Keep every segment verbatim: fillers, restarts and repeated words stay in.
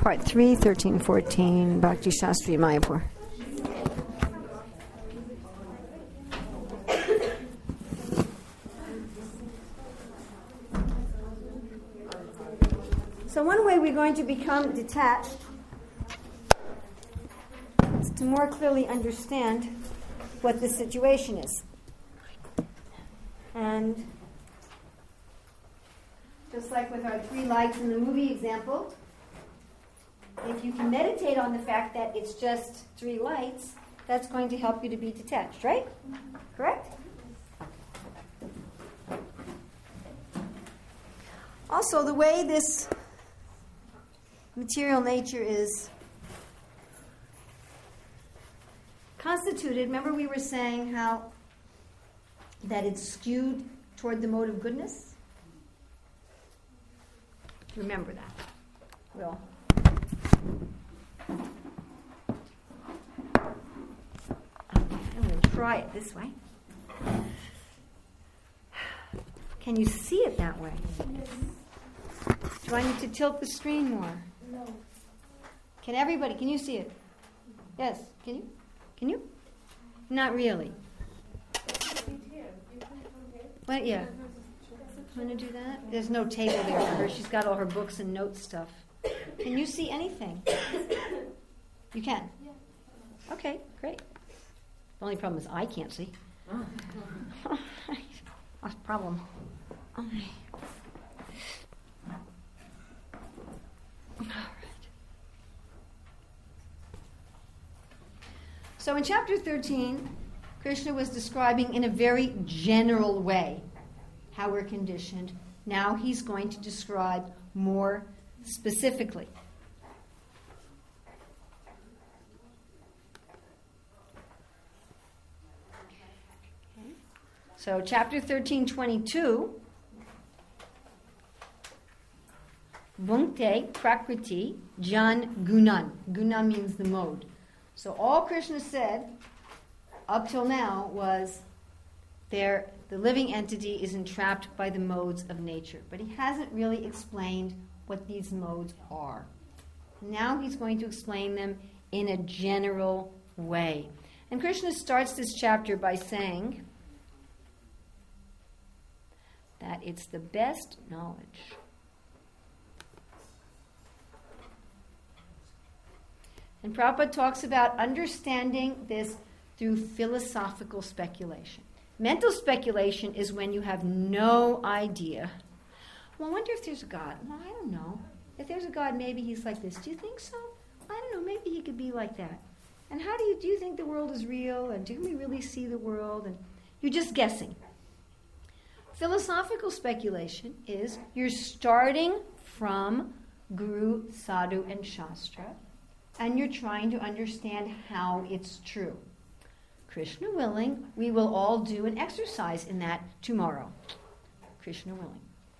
Part three, thirteen fourteen, Bhakti Shastri Mayapur. So one way we're going to become detached is to more clearly understand what the situation is. And just like with our three lights in the movie example, if you can meditate on the fact that it's just three lights, that's going to help you to be detached, right? Correct? Also, the way this material nature is constituted, remember we were saying how that it's skewed toward the mode of goodness? Remember that. Well, I'm going to try it this way. Can you see it that way? Yes. Do I need to tilt the screen more? No. Can everybody, can you see it? Yes, can you? Can you? Not really. Well, yeah. Want to do that? There's no table there for her. She's got all her books and notes stuff. Can you see anything? You can? Yeah. Okay, great. The only problem is I can't see. That's a problem. All right. All right. So in chapter thirteen, Krishna was describing in a very general way how we're conditioned. Now he's going to describe more specifically. Okay. So chapter thirteen, twenty-two. Bhunkte prakriti jan gunan. Guna means the mode. So all Krishna said up till now was there, the living entity is entrapped by the modes of nature. But he hasn't really explained what these modes are. Now he's going to explain them in a general way. And Krishna starts this chapter by saying that it's the best knowledge And Prabhupada talks about understanding this through philosophical speculation. Mental speculation is when you have no idea. Well, I wonder if there's a God. Well, I don't know. If there's a God, maybe he's like this. Do you think so? I don't know. Maybe he could be like that. And how do you do you think the world is real? And do we really see the world? And you're just guessing. Philosophical speculation is you're starting from Guru, Sadhu, and Shastra, and you're trying to understand how it's true. Krishna willing, we will all do an exercise in that tomorrow. Krishna willing.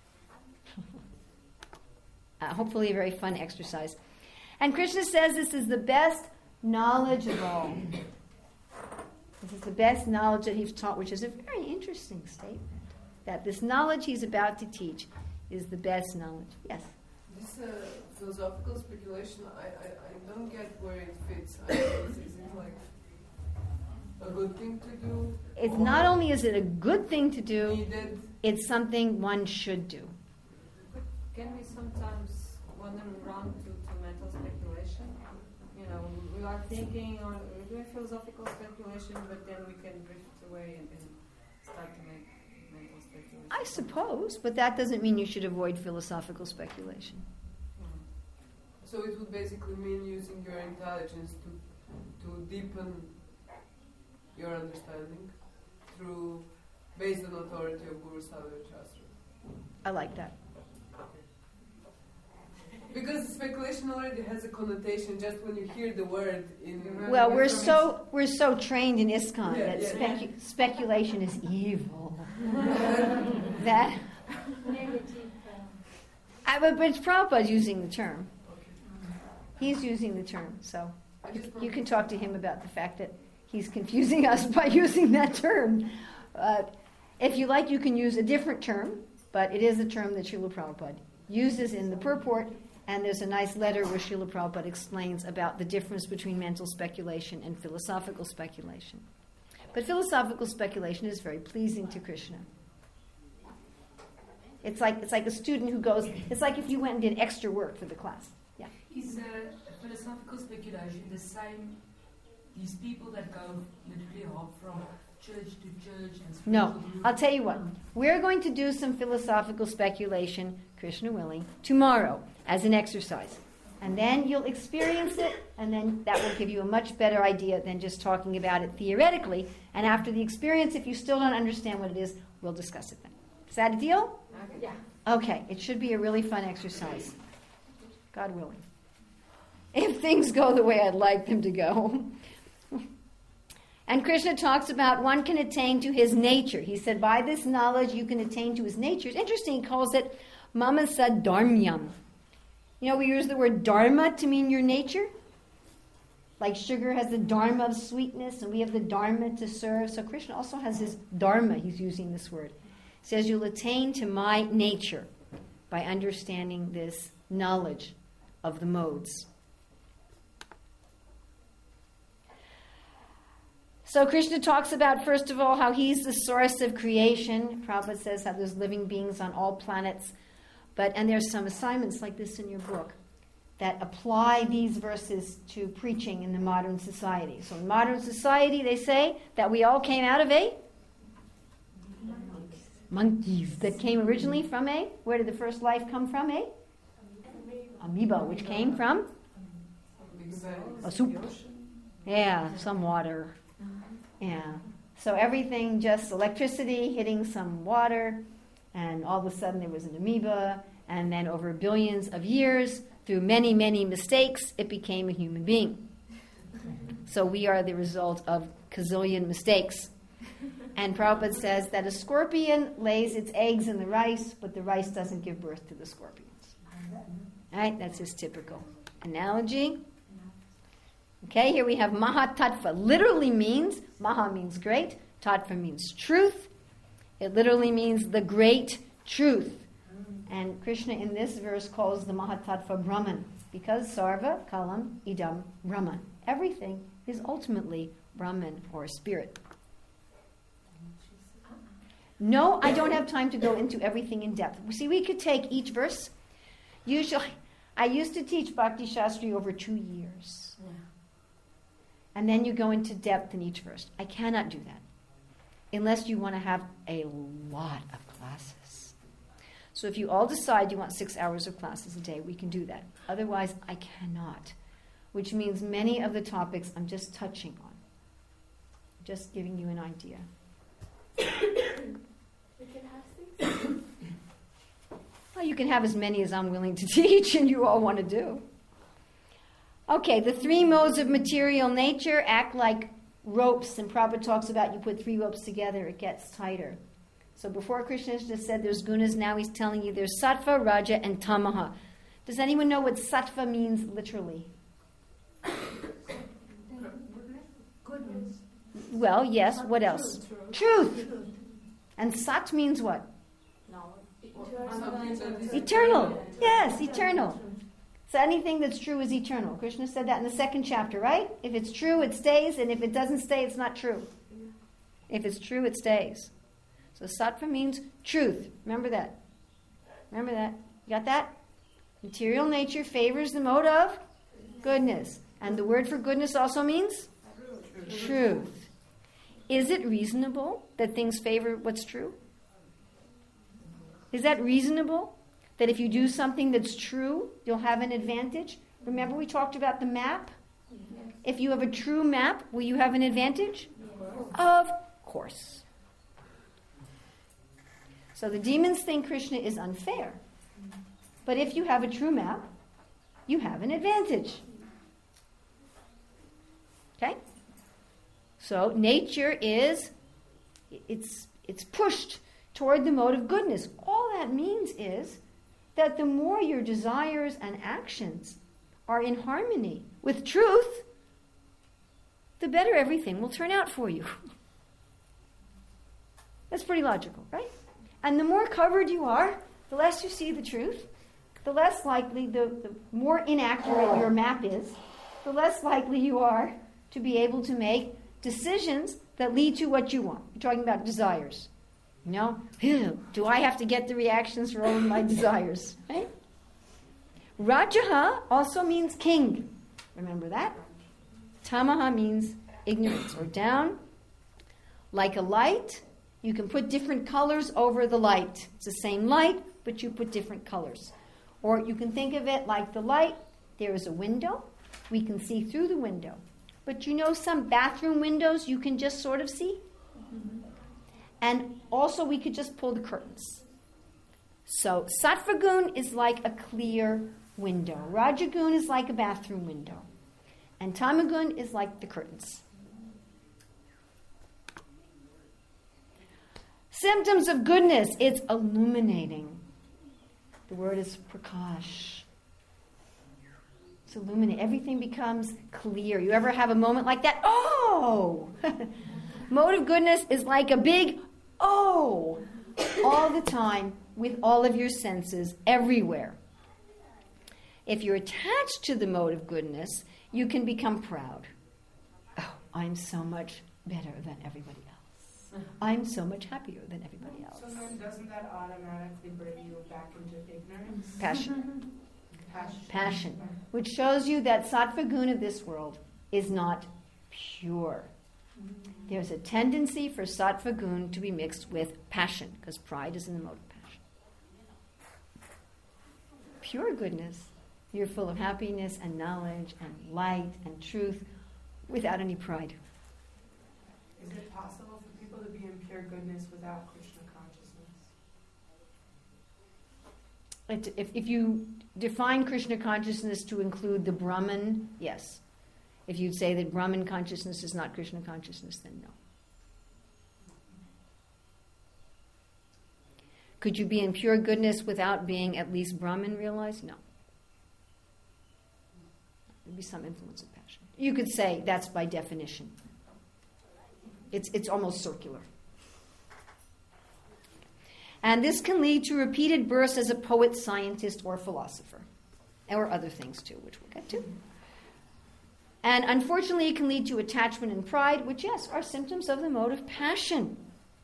uh, hopefully a very fun exercise. And Krishna says this is the best knowledge of all. This is the best knowledge that he's taught, which is a very interesting statement. That this knowledge he's about to teach is the best knowledge. Yes? This uh, philosophical speculation, I, I, I don't get where it fits. I mean, is, is it like a good thing to do? It's not only is it a good thing to do, needed? It's something one should do. Can we sometimes wander around to, to mental speculation? You know, we are thinking or we're doing philosophical speculation, but then we can drift away and, and start to make mental speculation. I suppose, but that doesn't mean you should avoid philosophical speculation. So it would basically mean using your intelligence to to deepen your understanding through, based on authority of Guru, Sadhu, and Shastra. I like that. Because speculation already has a connotation just when you hear the word in. Well, we're so we're so trained in ISKCON yeah, that yeah. specu- speculation is evil. that. I, but, but it's Prabhupada using the term. He's using the term, so you, you can talk to him about the fact that he's confusing us by using that term. Uh, if you like, you can use a different term, but it is a term that Srila Prabhupada uses in the purport, And there's a nice letter where Srila Prabhupada explains about the difference between mental speculation and philosophical speculation. But philosophical speculation is very pleasing to Krishna. It's like it's like a student who goes, it's like if you went and did extra work for the class. Yeah. Is uh, philosophical speculation the same, these people that go literally hop from church to church and spiritual No, group? I'll tell you what. We're going to do some philosophical speculation, Krishna willing, tomorrow as an exercise. And then you'll experience it, and then that will give you a much better idea than just talking about it theoretically. And after the experience, if you still don't understand what it is, we'll discuss it then. Is that a deal? Yeah. Okay, it should be a really fun exercise. God willing. If things go the way I'd like them to go. And Krishna talks about one can attain to his nature. He said, by this knowledge you can attain to his nature. It's interesting, he calls it mamasa dharmyam. You know, we use the word dharma to mean your nature. Like sugar has the dharma of sweetness, and we have the dharma to serve. So Krishna also has his dharma, he's using this word. He says, you'll attain to my nature by understanding this knowledge of the modes. So Krishna talks about, first of all, how he's the source of creation. Prabhupada says how there's living beings on all planets. But and there's some assignments like this in your book that apply these verses to preaching in the modern society. So in modern society, they say that we all came out of a monkeys that came originally from a, where did the first life come from? A amoeba, which came from a soup. Yeah, some water. Yeah. So everything, just electricity hitting some water, and all of a sudden there was an amoeba, and then over billions of years, through many, many mistakes, it became a human being. So we are the result of gazillion mistakes. And Prabhupada says that a scorpion lays its eggs in the rice, but the rice doesn't give birth to the scorpions. All right, that's his typical analogy. Okay, here we have Mahatattva. Literally means, Maha means great, Tattva means truth. It literally means the great truth. And Krishna in this verse calls the Mahatattva Brahman, because Sarva Kalam Idam Brahman. Everything is ultimately Brahman or spirit. No, I don't have time to go into everything in depth. See, we could take each verse. Usually, I used to teach Bhakti Shastri over two years. Yeah. And then you go into depth in each verse. I cannot do that unless you want to have a lot of classes. So if you all decide you want six hours of classes a day, we can do that. Otherwise, I cannot, which means many of the topics I'm just touching on. Just giving you an idea. We can have six. Well, you can have as many as I'm willing to teach and you all want to do. Okay, the three modes of material nature act like ropes, and Prabhupada talks about you put three ropes together, it gets tighter. So before Krishna just said there's gunas, now he's telling you there's sattva, raja, and tamaha. Does anyone know what sattva means literally? Goodness. Well, yes, what else? Truth. Truth. And sat means what? Eternal. Eternal. Yes, eternal. So anything that's true is eternal. Krishna said that in the second chapter, right? If it's true, it stays, and if it doesn't stay, it's not true. If it's true, it stays. So sattva means truth. Remember that. Remember that. You got that? Material nature favors the mode of goodness. And the word for goodness also means truth. truth. Is it reasonable that things favor what's true? Is that reasonable? That if you do something that's true, you'll have an advantage? Remember we talked about the map? If you have a true map, will you have an advantage? Of course. So the demons think Krishna is unfair. But if you have a true map, you have an advantage. Okay? So nature is, it's, it's pushed toward the mode of goodness. All that means is that the more your desires and actions are in harmony with truth, the better everything will turn out for you. That's pretty logical, right? And the more covered you are, the less you see the truth, the less likely, the, the more inaccurate your map is, the less likely you are to be able to make decisions that lead to what you want. You're talking about desires. You know, do I have to get the reactions for all of my desires? Right? Rajaha also means king. Remember that? Tamaha means ignorance or down. Like a light, you can put different colors over the light. It's the same light, but you put different colors. Or you can think of it like the light. There is a window. We can see through the window. But you know some bathroom windows you can just sort of see? Mm-hmm. And also we could just pull the curtains. So Sattvagun is like a clear window. Rajagun is like a bathroom window. And Tamagun is like the curtains. Symptoms of goodness. It's illuminating. The word is prakash. It's illuminate. Everything becomes clear. You ever have a moment like that? Oh! Mode of goodness is like a big oh! All the time with all of your senses everywhere. If you're attached to the mode of goodness, you can become proud. Oh, I'm so much better than everybody else. I'm so much happier than everybody else. So then doesn't that automatically bring you back into ignorance? Passion. Passion. Passion. Which shows you that sattva guna of this world is not pure. There's a tendency for sattva guna to be mixed with passion, because pride is in the mode of passion. Pure goodness, you're full of happiness and knowledge and light and truth without any pride. Is it possible for people to be in pure goodness without Krishna consciousness? It, if, if you define Krishna consciousness to include the Brahman, yes. If you'd say that Brahman consciousness is not Krishna consciousness, then no. Could you be in pure goodness without being at least Brahman realized? No. There'd be some influence of passion. You could say that's by definition. It's, it's almost circular. And this can lead to repeated births as a poet, scientist, or philosopher. Or other things too, which we'll get to. And unfortunately, it can lead to attachment and pride, which, yes, are symptoms of the mode of passion.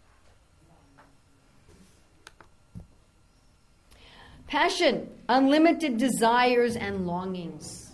Passion, unlimited desires and longings.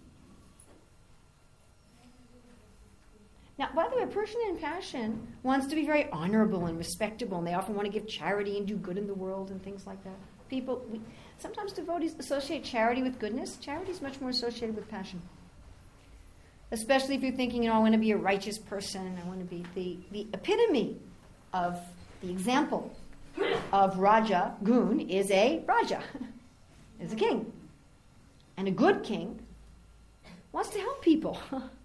Now, by the way, a person in passion wants to be very honorable and respectable, and they often want to give charity and do good in the world and things like that. People, we, sometimes devotees associate charity with goodness. Charity is much more associated with passion. Especially if you're thinking, you know, I want to be a righteous person, I want to be the, the epitome of the example of Raja Gun is a Raja, is a king. And a good king wants to help people.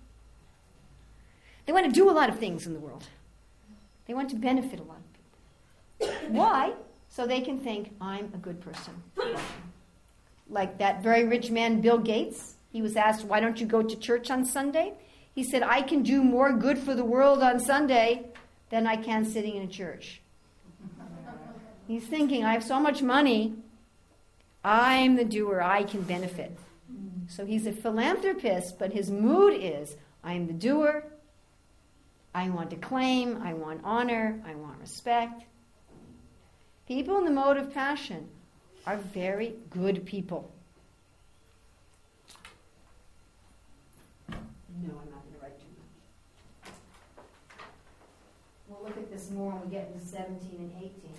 They want to do a lot of things in the world. They want to benefit a lot of people. Why? So they can think, I'm a good person. Like that very rich man, Bill Gates. He was asked, why don't you go to church on Sunday? He said, I can do more good for the world on Sunday than I can sitting in a church. He's thinking, I have so much money, I'm the doer, I can benefit. So he's a philanthropist, but his mood is, I'm the doer, I want to claim, I want honor, I want respect. People in the mode of passion are very good people. No, I'm not going to write too much. We'll look at this more when we get into seventeen and eighteen.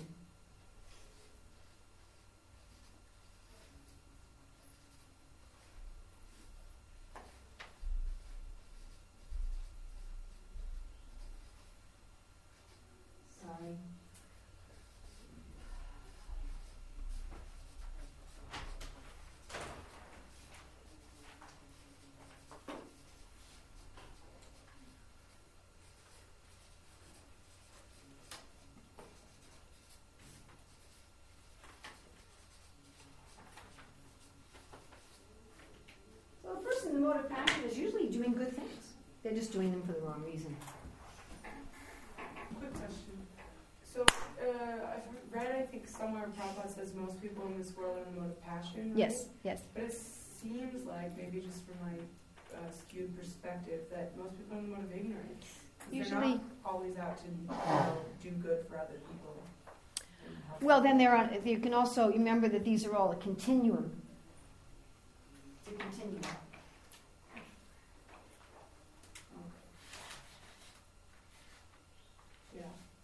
Sorry. The mode of passion is usually doing good things. They're just doing them for the wrong reason. Quick question. So, uh, I've read, I think, somewhere Prabhupada says most people in this world are in the mode of passion. Right? Yes, yes. But it seems like, maybe just from my uh, skewed perspective, that most people are in the mode of ignorance. 'Cause they're Usually- not always out to, you know, do good for other people. and help Well, then them. there are. You can also remember that these are all a continuum. It's a continuum. Yeah.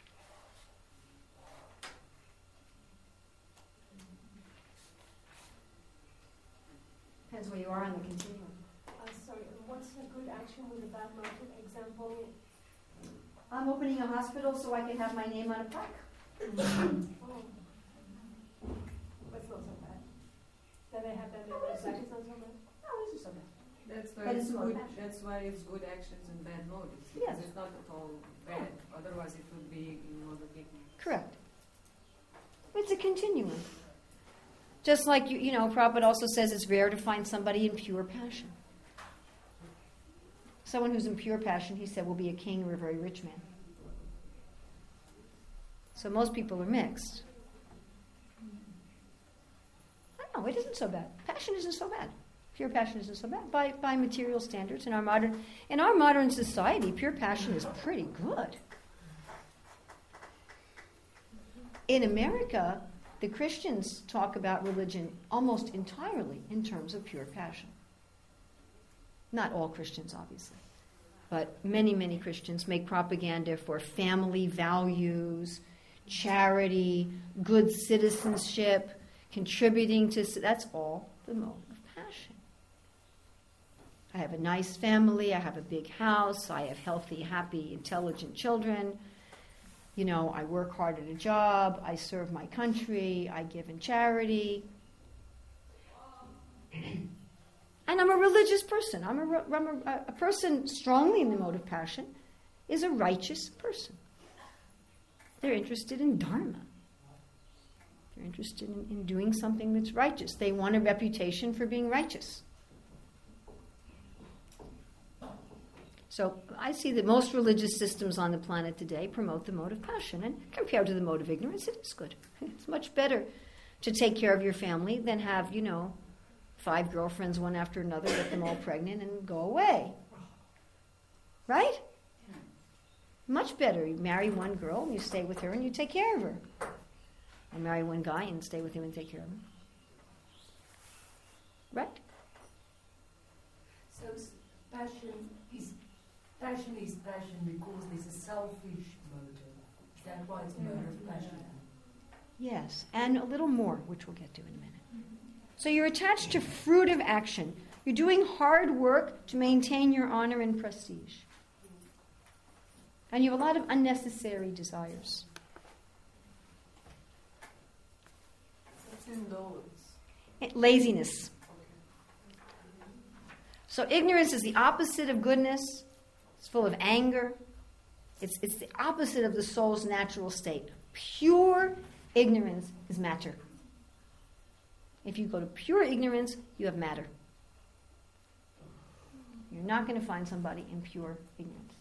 Depends where you are on the continuum. Uh, sorry, what's a good action with a bad motive? Example, I'm opening a hospital so I can have my name on a plaque. oh, that's not so bad. That I have that motive, that is not so bad. No, this is so bad. That's why But it's it's good. motivation. That's why it's good actions and bad motives. Yes. Because it's not at all bad. Otherwise, it would be in mode of ignorance. Correct. It's a continuum. Just like, you, you know, Prabhupada also says it's rare to find somebody in pure passion. Someone who's in pure passion, he said, will be a king or a very rich man. So most people are mixed. I don't know, it isn't so bad. Passion isn't so bad. Pure passion isn't so bad. By, by material standards, in our modern in our modern society, pure passion is pretty good. In America, the Christians talk about religion almost entirely in terms of pure passion. Not all Christians, obviously. But many, many Christians make propaganda for family values, charity, good citizenship, contributing to... That's all the mode of passion. I have a nice family, I have a big house, I have healthy, happy, intelligent children. You know, I work hard at a job, I serve my country, I give in charity. And I'm a religious person. I'm, a, I'm a, a person strongly in the mode of passion is a righteous person. They're interested in dharma. They're interested in, in doing something that's righteous. They want a reputation for being righteous. So I see that most religious systems on the planet today promote the mode of passion. And compared to the mode of ignorance, it is good. It's much better to take care of your family than have, you know, five girlfriends one after another, get them all pregnant, and go away. Right? Much better. You marry one girl, and you stay with her, and you take care of her. Or marry one guy and stay with him and take care of him. Right? So s- passion is passion is passion because there's a selfish motive. Is that why it's a mode of passion? Yes, and a little more, which we'll get to in a minute. So you're attached to fruitive action. You're doing hard work to maintain your honor and prestige. And you have a lot of unnecessary desires. It's indolence. Laziness. So ignorance is the opposite of goodness. It's full of anger. It's, it's the opposite of the soul's natural state. Pure ignorance is matter. If you go to pure ignorance, you have matter. You're not going to find somebody in pure ignorance.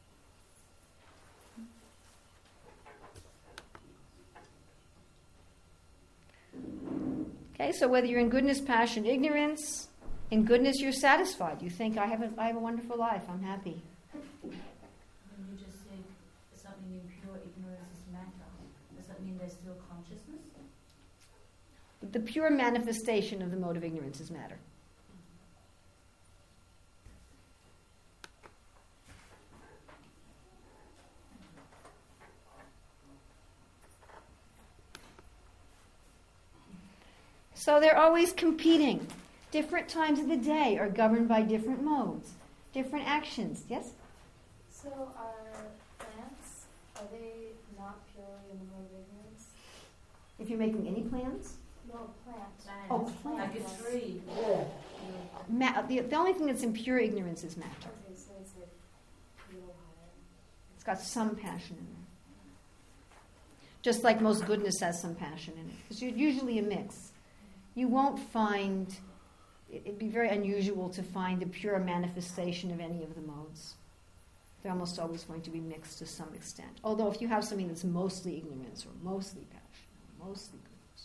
Okay, so whether you're in goodness, passion, ignorance, in goodness you're satisfied. You think, I have a, I have a wonderful life, I'm happy. When you just say something in pure ignorance is matter, does that mean there's still consciousness? The pure manifestation of the mode of ignorance is matter. So they're always competing. Different times of the day are governed by different modes, different actions. Yes? So are plants, are they not purely in the mode of ignorance? If you're making any plans? No, plants. Oh, Like plants. a tree. Ma- the, the only thing that's in pure ignorance is matter. Okay, so it's a little higher. It's got some passion in there. Just like most goodness has some passion in it. It's usually a mix. You won't find, it'd be very unusual to find a pure manifestation of any of the modes. They're almost always going to be mixed to some extent. Although if you have something that's mostly ignorance or mostly passion, or mostly goodness.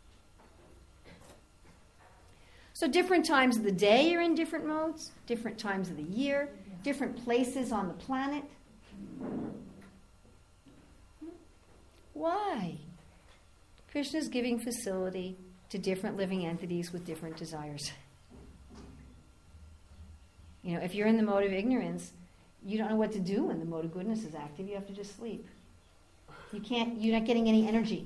So different times of the day are in different modes, different times of the year, different places on the planet. Why? Krishna is giving facility to different living entities with different desires. You know, if you're in the mode of ignorance, you don't know what to do when the mode of goodness is active. You have to just sleep. You can't, you're not getting any energy.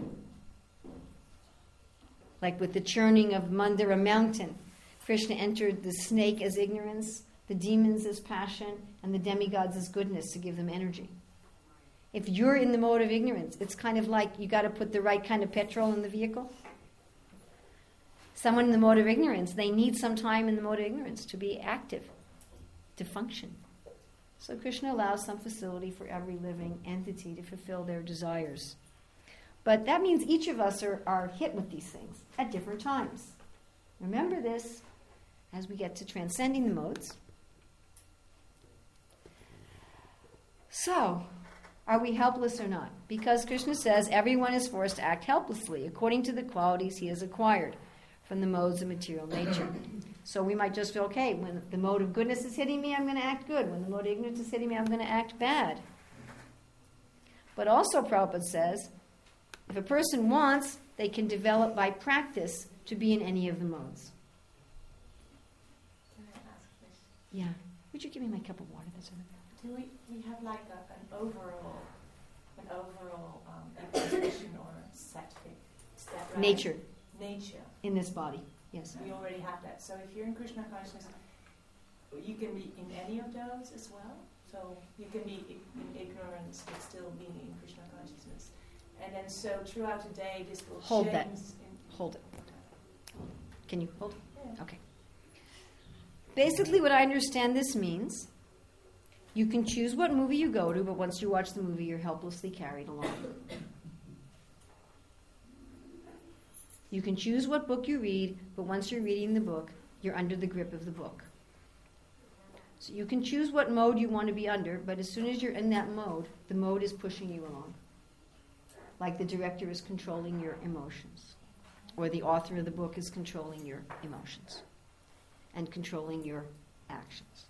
Like with the churning of Mandara mountain, Krishna entered the snake as ignorance, the demons as passion, and the demigods as goodness to give them energy. If you're in the mode of ignorance, it's kind of like you got to put the right kind of petrol in the vehicle. Someone in the mode of ignorance, they need some time in the mode of ignorance to be active, to function. So Krishna allows some facility for every living entity to fulfill their desires. But that means each of us are, are hit with these things at different times. Remember this as we get to transcending the modes. So, are we helpless or not? Because Krishna says everyone is forced to act helplessly according to the qualities he has acquired from the modes of material nature. So we might just feel, okay, when the mode of goodness is hitting me, I'm going to act good. When the mode of ignorance is hitting me, I'm going to act bad. But also Prabhupada says, if a person wants, they can develop by practice to be in any of the modes. Can I ask this? Yeah. Would you give me my cup of water? That's over there. Do we, we have like a, an overall, an overall um, expression or set thing? Is that right? Nature. Nature. In this body, yes. We already have that. So if you're in Krishna consciousness, you can be in any of those as well. So you can be in ignorance but still being in Krishna consciousness. And then so throughout the day, this will hold change. that. In Hold it. Can you hold it? Yeah. Okay. Basically, what I understand this means, you can choose what movie you go to, but once you watch the movie, you're helplessly carried along. You can choose what book you read, but once you're reading the book, you're under the grip of the book. So you can choose what mode you want to be under, but as soon as you're in that mode, the mode is pushing you along. Like the director is controlling your emotions, or the author of the book is controlling your emotions and controlling your actions.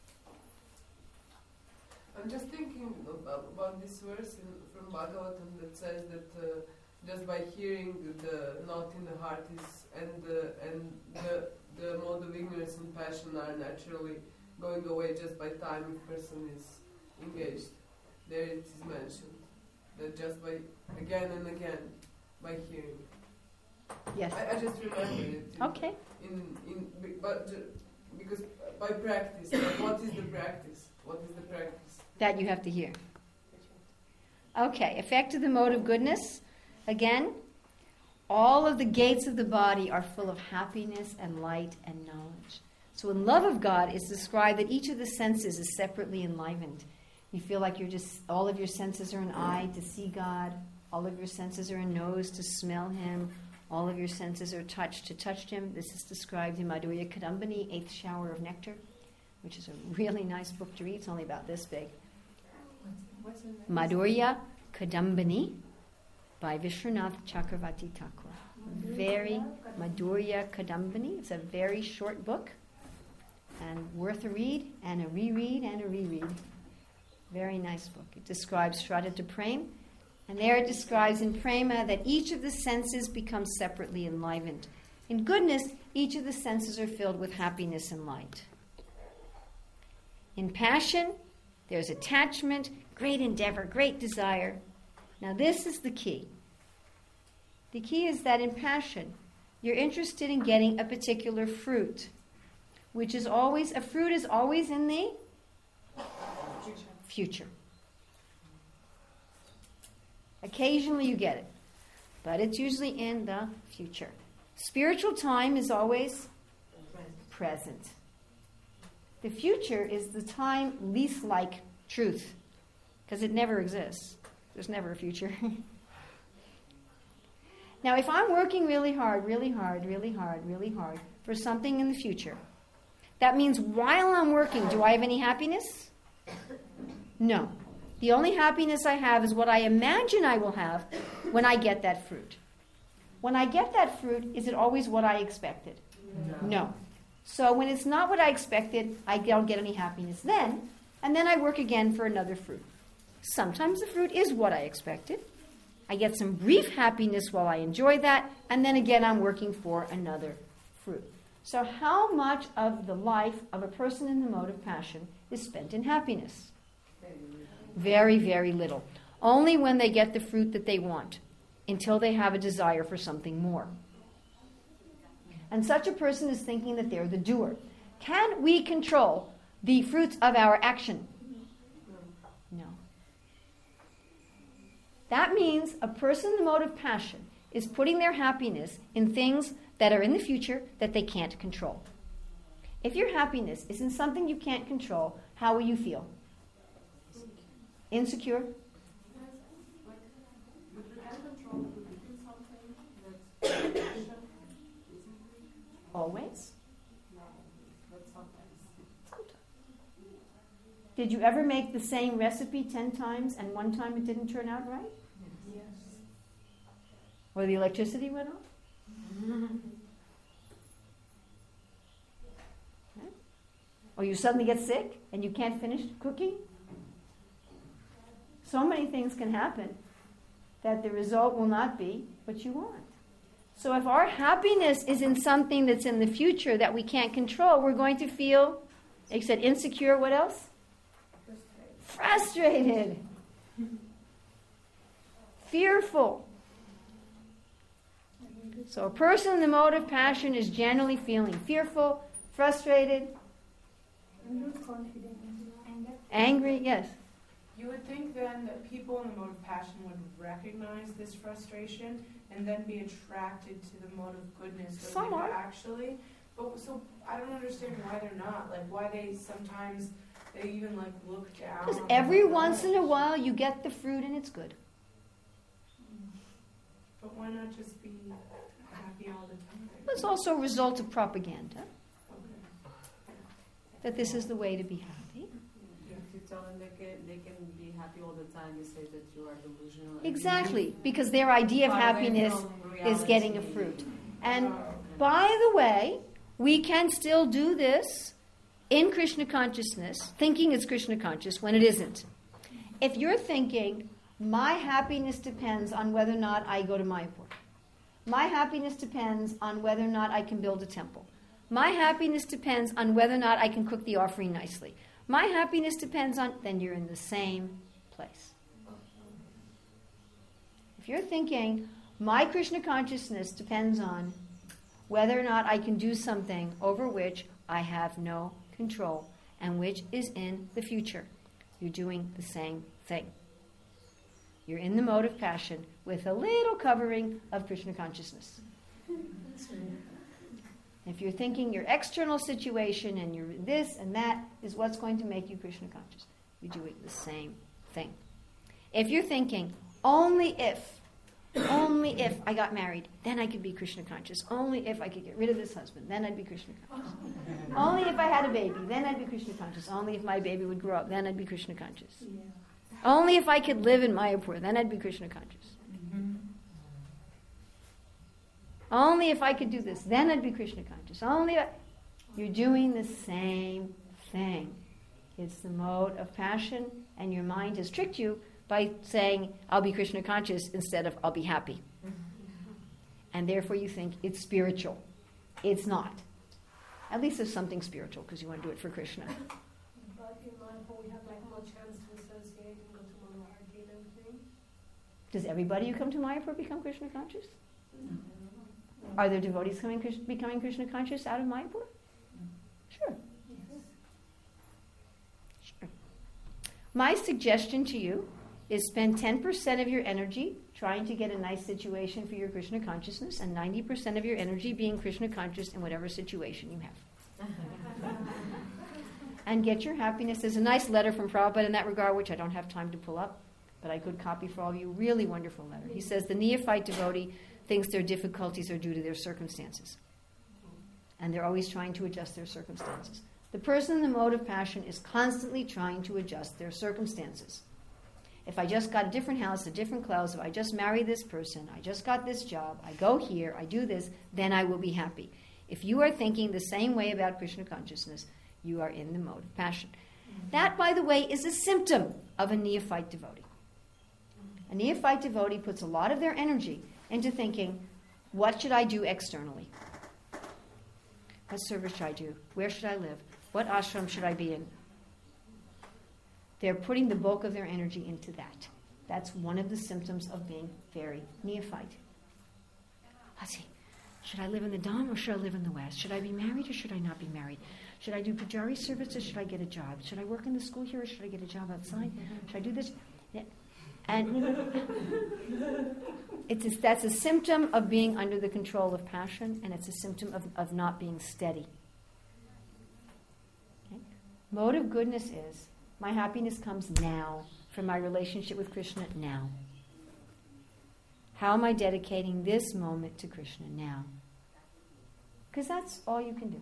I'm just thinking about, about this verse in, from Bhagavatam that says that uh, just by hearing the note in the heart is and the and the the mode of ignorance and passion are naturally going away just by time if person is engaged. There it is mentioned that just by again and again by hearing. Yes. I, I just remember it. In, Okay. In in but because by practice, what is the practice? What is the practice? That you have to hear. Okay, effect of the mode of goodness. Again, all of the gates of the body are full of happiness and light and knowledge. So in love of God, it's described that each of the senses is separately enlivened. You feel like you're just, all of your senses are an eye to see God. All of your senses are a nose to smell Him. All of your senses are touch to touch Him. This is described in Madhurya Kadambini, Eighth Shower of Nectar, which is a really nice book to read. It's only about this big. What's in there? Madhurya Kadambini by Vishwanath Chakravarti Thakur. Very Madhurya Kadambini. It's a very short book and worth a read and a reread and a reread. Very nice book. It describes Shraddha to Prem, and there it describes in Prema that each of the senses becomes separately enlivened. In goodness, each of the senses are filled with happiness and light. In passion, there's attachment, great endeavor, great desire. Now this is the key. The key is that in passion, you're interested in getting a particular fruit, which is always, a fruit is always in the Future. future. Occasionally you get it, but it's usually in the future. Spiritual time is always present. The future is the time least like truth, because it never exists. There's never a future. Now, if I'm working really hard, really hard, really hard, really hard for something in the future, that means while I'm working, do I have any happiness? No. The only happiness I have is what I imagine I will have when I get that fruit. When I get that fruit, is it always what I expected? No. No. So when it's not what I expected, I don't get any happiness then, and then I work again for another fruit. Sometimes the fruit is what I expected. I get some brief happiness while I enjoy that, and then again I'm working for another fruit. So how much of the life of a person in the mode of passion is spent in happiness? Very, very little. Only when they get the fruit that they want, until they have a desire for something more. And such a person is thinking that they're the doer. Can we control the fruits of our action? No. That means a person in the mode of passion is putting their happiness in things that are in the future that they can't control. If your happiness is in something you can't control, how will you feel? Insecure? Always? Did you ever make the same recipe ten times and one time it didn't turn out right? Yes. Or the electricity went off? Right? Or you suddenly get sick and you can't finish cooking? So many things can happen that the result will not be what you want. So if our happiness is in something that's in the future that we can't control, we're going to feel, like you said, insecure, what else? Frustrated. Fearful. So a person in the mode of passion is generally feeling fearful, frustrated, angry, yes. You would think then that people in the mode of passion would recognize this frustration and then be attracted to the mode of goodness. So Some they would are. actually, but so I don't understand why they're not. Like why they sometimes they even like look down. Because on every the once in a goodness. while you get the fruit and it's good. But why not just be happy all the time? It's also a result of propaganda, Okay. that this is the way to be happy. If you tell them they can, they can be happy all the time, you say that you are delusional. Exactly, because their idea of Far away happiness from is reality. getting a fruit. And Oh. by the way, we can still do this in Krishna consciousness, thinking it's Krishna conscious when it isn't. If you're thinking, my happiness depends on whether or not I go to Mayapur. My happiness depends on whether or not I can build a temple. My happiness depends on whether or not I can cook the offering nicely. My happiness depends on, then you're in the same place. If you're thinking, my Krishna consciousness depends on whether or not I can do something over which I have no control and which is in the future, you're doing the same thing. You're in the mode of passion with a little covering of Krishna consciousness. If you're thinking your external situation and your this and that is what's going to make you Krishna conscious, you're doing the same thing. If you're thinking, only if, only if I got married, then I could be Krishna conscious. Only if I could get rid of this husband, then I'd be Krishna conscious. Only if I had a baby, then I'd be Krishna conscious. Only if my baby would grow up, then I'd be Krishna conscious. Yeah. Only if I could live in Mayapur, then I'd be Krishna conscious. Only if I could do this, then I'd be Krishna conscious. Only if I... You're doing the same thing. It's the mode of passion, and your mind has tricked you by saying, I'll be Krishna conscious instead of I'll be happy. And therefore you think it's spiritual. It's not. At least there's something spiritual because you want to do it for Krishna. But in Mayapur, we have like more chance to associate and go to Monarchy and everything. Does everybody who come to Mayapur become Krishna conscious? Are there devotees coming, becoming Krishna conscious out of Mayapur? Sure. Sure. My suggestion to you is spend ten percent of your energy trying to get a nice situation for your Krishna consciousness and ninety percent of your energy being Krishna conscious in whatever situation you have. And get your happiness. There's a nice letter from Prabhupada in that regard, which I don't have time to pull up, but I could copy for all of you. Really wonderful letter. He says the neophyte devotee thinks their difficulties are due to their circumstances. And they're always trying to adjust their circumstances. The person in the mode of passion is constantly trying to adjust their circumstances. If I just got a different house, a different clothes, if I just marry this person, I just got this job, I go here, I do this, then I will be happy. If you are thinking the same way about Krishna consciousness, you are in the mode of passion. That, by the way, is a symptom of a neophyte devotee. A neophyte devotee puts a lot of their energy into thinking, what should I do externally? What service should I do? Where should I live? What ashram should I be in? They're putting the bulk of their energy into that. That's one of the symptoms of being very neophyte. Let's see. Should I live in the Dham or should I live in the West? Should I be married or should I not be married? Should I do pujari service or should I get a job? Should I work in the school here or should I get a job outside? Should I do this? Yeah. And it's a, that's a symptom of being under the control of passion, and it's a symptom of, of not being steady. Okay? Mode of goodness is, my happiness comes now from my relationship with Krishna now. How am I dedicating this moment to Krishna now? Because that's all you can do.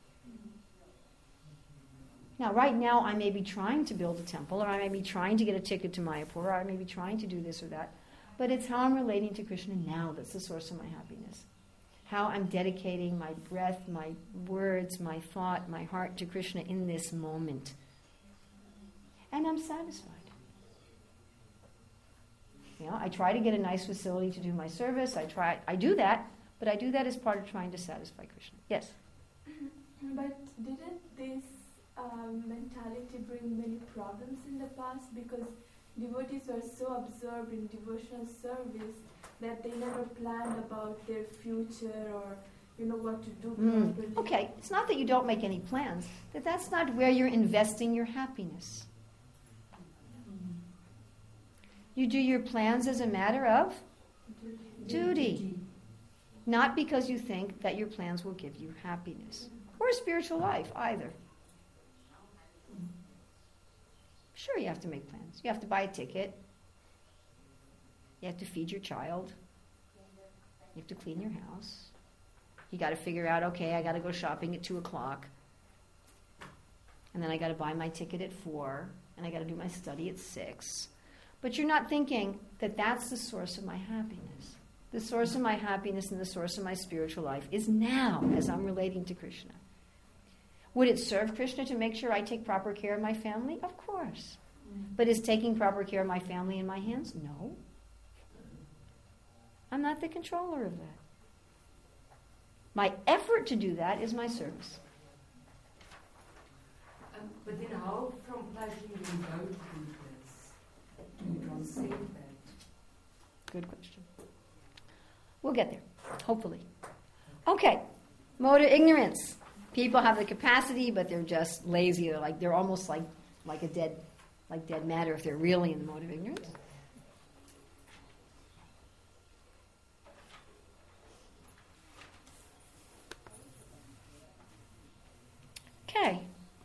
Now, right now, I may be trying to build a temple, or I may be trying to get a ticket to Mayapur, or I may be trying to do this or that. But it's how I'm relating to Krishna now that's the source of my happiness. How I'm dedicating my breath, my words, my thought, my heart to Krishna in this moment. And I'm satisfied. You know, I try to get a nice facility to do my service. I try, I do that, but I do that as part of trying to satisfy Krishna. Yes? But didn't this um, mentality bring many problems in the past? Because devotees were so absorbed in devotional service that they never planned about their future or, you know, what to do Mm. properly. Okay, it's not that you don't make any plans, that that's not where you're investing your happiness. You do your plans as a matter of duty. Not because you think that your plans will give you happiness. Or a spiritual life, either. Sure, you have to make plans. You have to buy a ticket. You have to feed your child. You have to clean your house. You got to figure out, okay, I got to go shopping at two o'clock. And then I got to buy my ticket at four. And I got to do my study at six. But you're not thinking that that's the source of my happiness. The source of my happiness and the source of my spiritual life is now, as I'm relating to Krishna. Would it serve Krishna to make sure I take proper care of my family? Of course. But is taking proper care of my family in my hands? No. I'm not the controller of that. My effort to do that is my service. Um, but then how from passion do you go to goodness? Do you transcend that? Good question. We'll get there, hopefully. Okay, mode of ignorance. People have the capacity, but they're just lazy. They're like they're almost like like a dead, like dead matter if they're really in the mode of ignorance. Okay.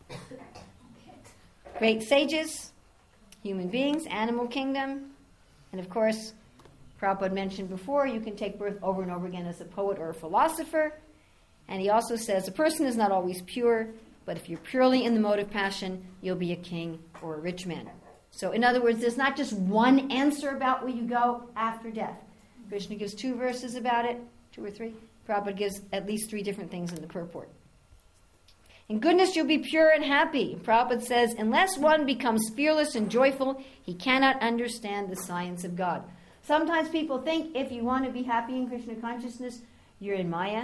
Great sages, human beings, animal kingdom, and of course, Prabhupada mentioned before, you can take birth over and over again as a poet or a philosopher. And he also says, a person is not always pure, but if you're purely in the mode of passion, you'll be a king or a rich man. So in other words, there's not just one answer about where you go after death. Krishna gives two verses about it, two or three. Prabhupada gives at least three different things in the purport. In goodness, you'll be pure and happy. Prabhupada says, unless one becomes fearless and joyful, he cannot understand the science of God. Sometimes people think if you want to be happy in Krishna consciousness, you're in Maya.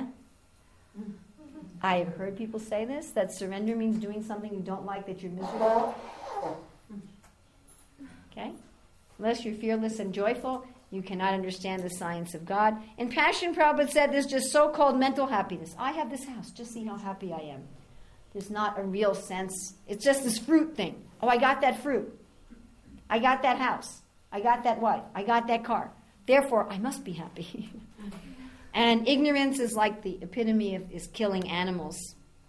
I have heard people say this, that surrender means doing something you don't like, that you're miserable. Okay? Unless you're fearless and joyful, you cannot understand the science of God. In Passion, Prabhupada said there's just so-called mental happiness. I have this house, just see how happy I am. There's not a real sense. It's just this fruit thing. Oh, I got that fruit. I got that house. I got that wife. I got that car. Therefore, I must be happy. And ignorance is like the epitome of is killing animals.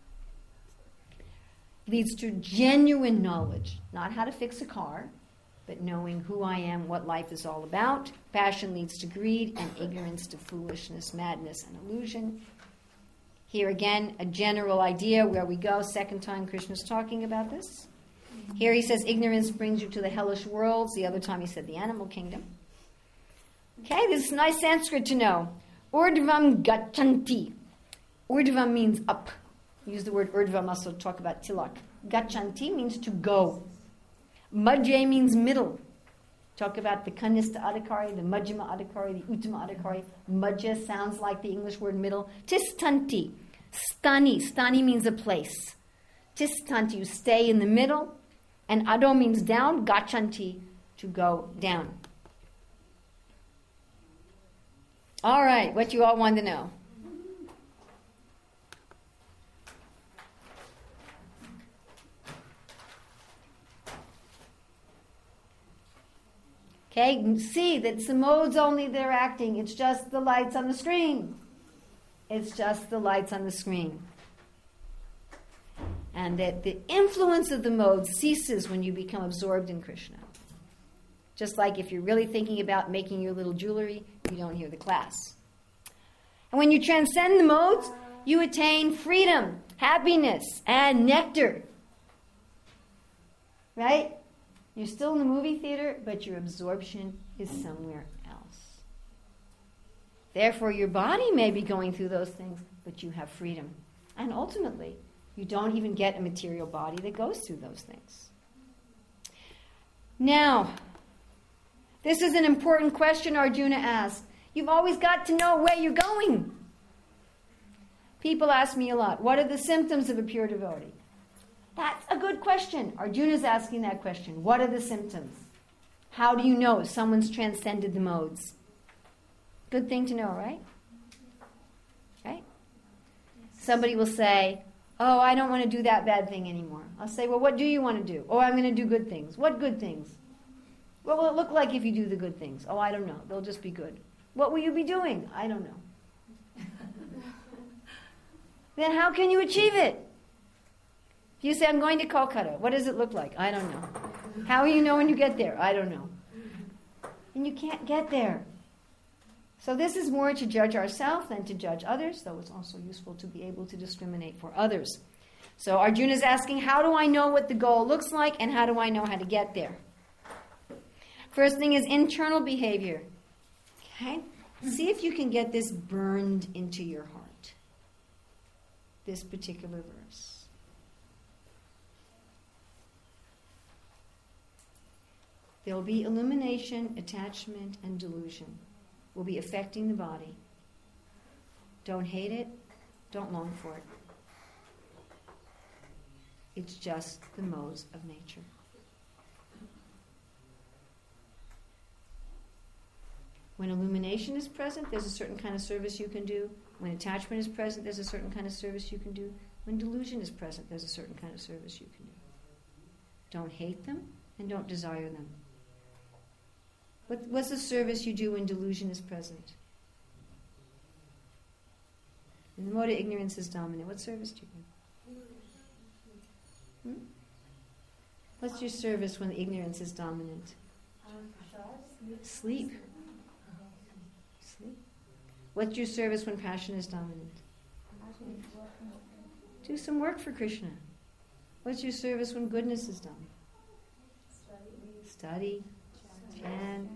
Leads to genuine knowledge. Not how to fix a car, but knowing who I am, what life is all about. Passion leads to greed, and ignorance to foolishness, madness, and illusion. Here again, a general idea where we go. Second time Krishna's talking about this. Here he says ignorance brings you to the hellish worlds. The other time he said the animal kingdom. Okay, this is nice Sanskrit to know. Urdhvam gachanti. Urdhvam means up. Use the word urdhvam also to talk about tilak. Gachanti means to go. Madhya means middle. Talk about the Kanista Adhikari, the Majjhima Adhikari, the Uttama Adhikari. Madhya sounds like the English word middle. Tistanti. Stani. Stani means a place. Tistanti, you stay in the middle. And Ado means down. Gachanti, to go down. All right, what you all want to know. Okay, see that it's the modes only they're acting. It's just the lights on the screen. It's just the lights on the screen. And that the influence of the modes ceases when you become absorbed in Krishna. Just like if you're really thinking about making your little jewelry, you don't hear the class. And when you transcend the modes, you attain freedom, happiness, and nectar. Right? You're still in the movie theater, but your absorption is somewhere else. Therefore, your body may be going through those things, but you have freedom. And ultimately, you don't even get a material body that goes through those things. Now, this is an important question Arjuna asked. You've always got to know where you're going. People ask me a lot, what are the symptoms of a pure devotee? That's a good question. Arjuna's asking that question. What are the symptoms? How do you know if someone's transcended the modes? Good thing to know, right? Right? Somebody will say, oh, I don't want to do that bad thing anymore. I'll say, well, what do you want to do? Oh, I'm going to do good things. What good things? What will it look like if you do the good things? Oh, I don't know. They'll just be good. What will you be doing? I don't know. Then how can you achieve it? If you say, I'm going to Kolkata, what does it look like? I don't know. How will you know when you get there? I don't know. And you can't get there. So this is more to judge ourselves than to judge others, though it's also useful to be able to discriminate for others. So Arjuna is asking, how do I know what the goal looks like, and how do I know how to get there? First thing is internal behavior. Okay? See if you can get this burned into your heart. This particular verse. There will be illumination, attachment, and delusion. Will be affecting the body. Don't hate it. Don't long for it. It's just the modes of nature. When illumination is present, there's a certain kind of service you can do. When attachment is present, there's a certain kind of service you can do. When delusion is present, there's a certain kind of service you can do. Don't hate them and don't desire them. What, what's the service you do when delusion is present? When the mode of ignorance is dominant, what service do you do? Hmm? What's your service when ignorance is dominant? Sleep. Sleep. What's your service when passion is dominant? Do some work for Krishna. What's your service when goodness is dominant? Study. Chant.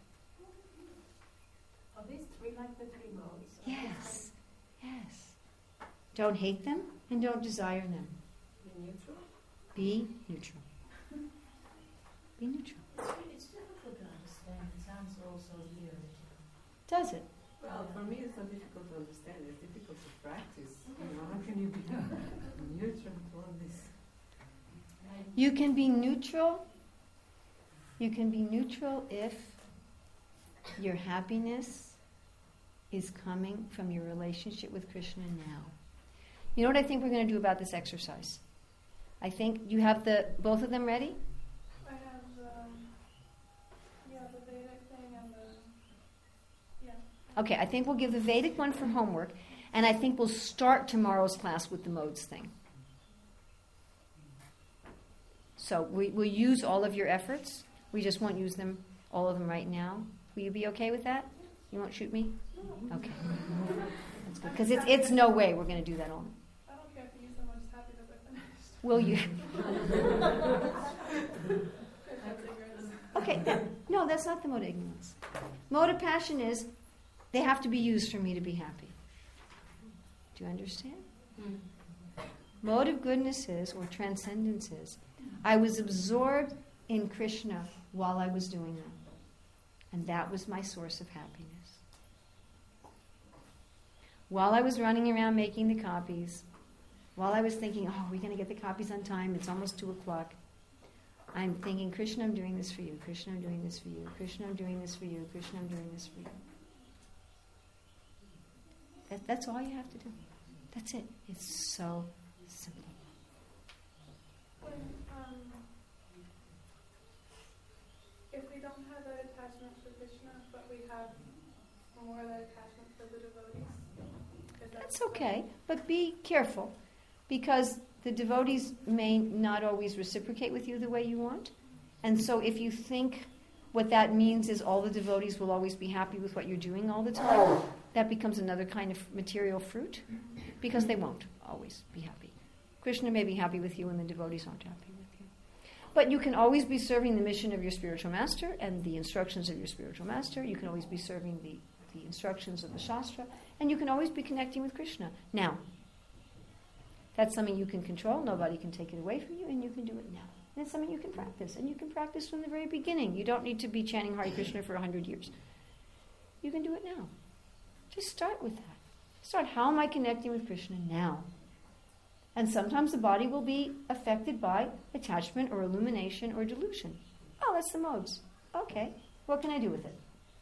Are these three like the three modes? Yes. Yes. Don't hate them and don't desire them. Be neutral? Be neutral. Be neutral. It's difficult to understand. It sounds also weird. Does it? Well, for me it's not difficult to understand, it's difficult to practice. You know, how can you be neutral to all this? You can be neutral. You can be neutral if your happiness is coming from your relationship with Krishna now. You know what I think we're going to do about this exercise? I think you have the both of them ready? I have, um, yeah, the Vedic thing and the, yeah. Okay, I think we'll give the Vedic one for homework, and I think we'll start tomorrow's class with the modes thing. So we, we'll use all of your efforts. We just won't use them, all of them right now. Will you be okay with that? You won't shoot me? Okay. That's Because it's, it's no way we're going to do that all. I don't care if you use them, I'm just happy that they're finished. Will you? Okay, that, no, that's not the mode of ignorance. Mode of passion is, they have to be used for me to be happy. Do you understand? Mm. Mode of goodness is, or transcendence is, I was absorbed in Krishna while I was doing that. And that was my source of happiness. While I was running around making the copies, while I was thinking, oh, we're going to get the copies on time, it's almost two o'clock, I'm thinking, Krishna, I'm doing this for you. Krishna, I'm doing this for you. Krishna, I'm doing this for you. Krishna, I'm doing this for you. That, that's all you have to do. That's it. It's so simple. When, um, if we don't have that attachment for Krishna, but we have more of that attachment for the devotees, is that That's okay, but be careful, because the devotees may not always reciprocate with you the way you want. And so if you think what that means is all the devotees will always be happy with what you're doing all the time, that becomes another kind of material fruit, because they won't always be happy. Krishna may be happy with you and the devotees aren't happy with you. But you can always be serving the mission of your spiritual master and the instructions of your spiritual master. You can always be serving the, the instructions of the Shastra, and you can always be connecting with Krishna. Now, that's something you can control. Nobody can take it away from you, and you can do it now. And it's something you can practice, and you can practice from the very beginning. You don't need to be chanting Hare Krishna for a hundred years. You can do it now. Just start with that. Start, how am I connecting with Krishna now? And sometimes the body will be affected by attachment or illumination or delusion. Oh, that's the modes. Okay, what can I do with it?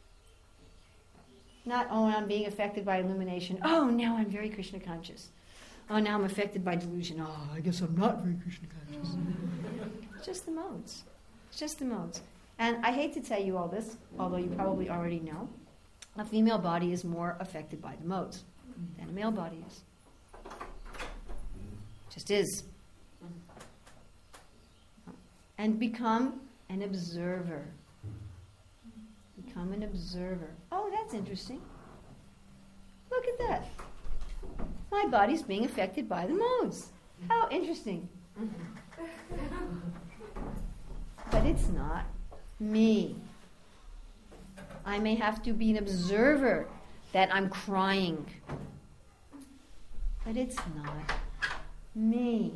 Not, oh, I'm being affected by illumination. Oh, now I'm very Krishna conscious. Oh, now I'm affected by delusion. Oh, I guess I'm not very Krishna conscious. It's just the modes. It's just the modes. And I hate to tell you all this, although you probably already know, a female body is more affected by the modes than a male body is. Just is. And become an observer. Become an observer. Oh, that's interesting. Look at that. My body's being affected by the modes. How interesting. But it's not me. I may have to be an observer that I'm crying. But it's not me.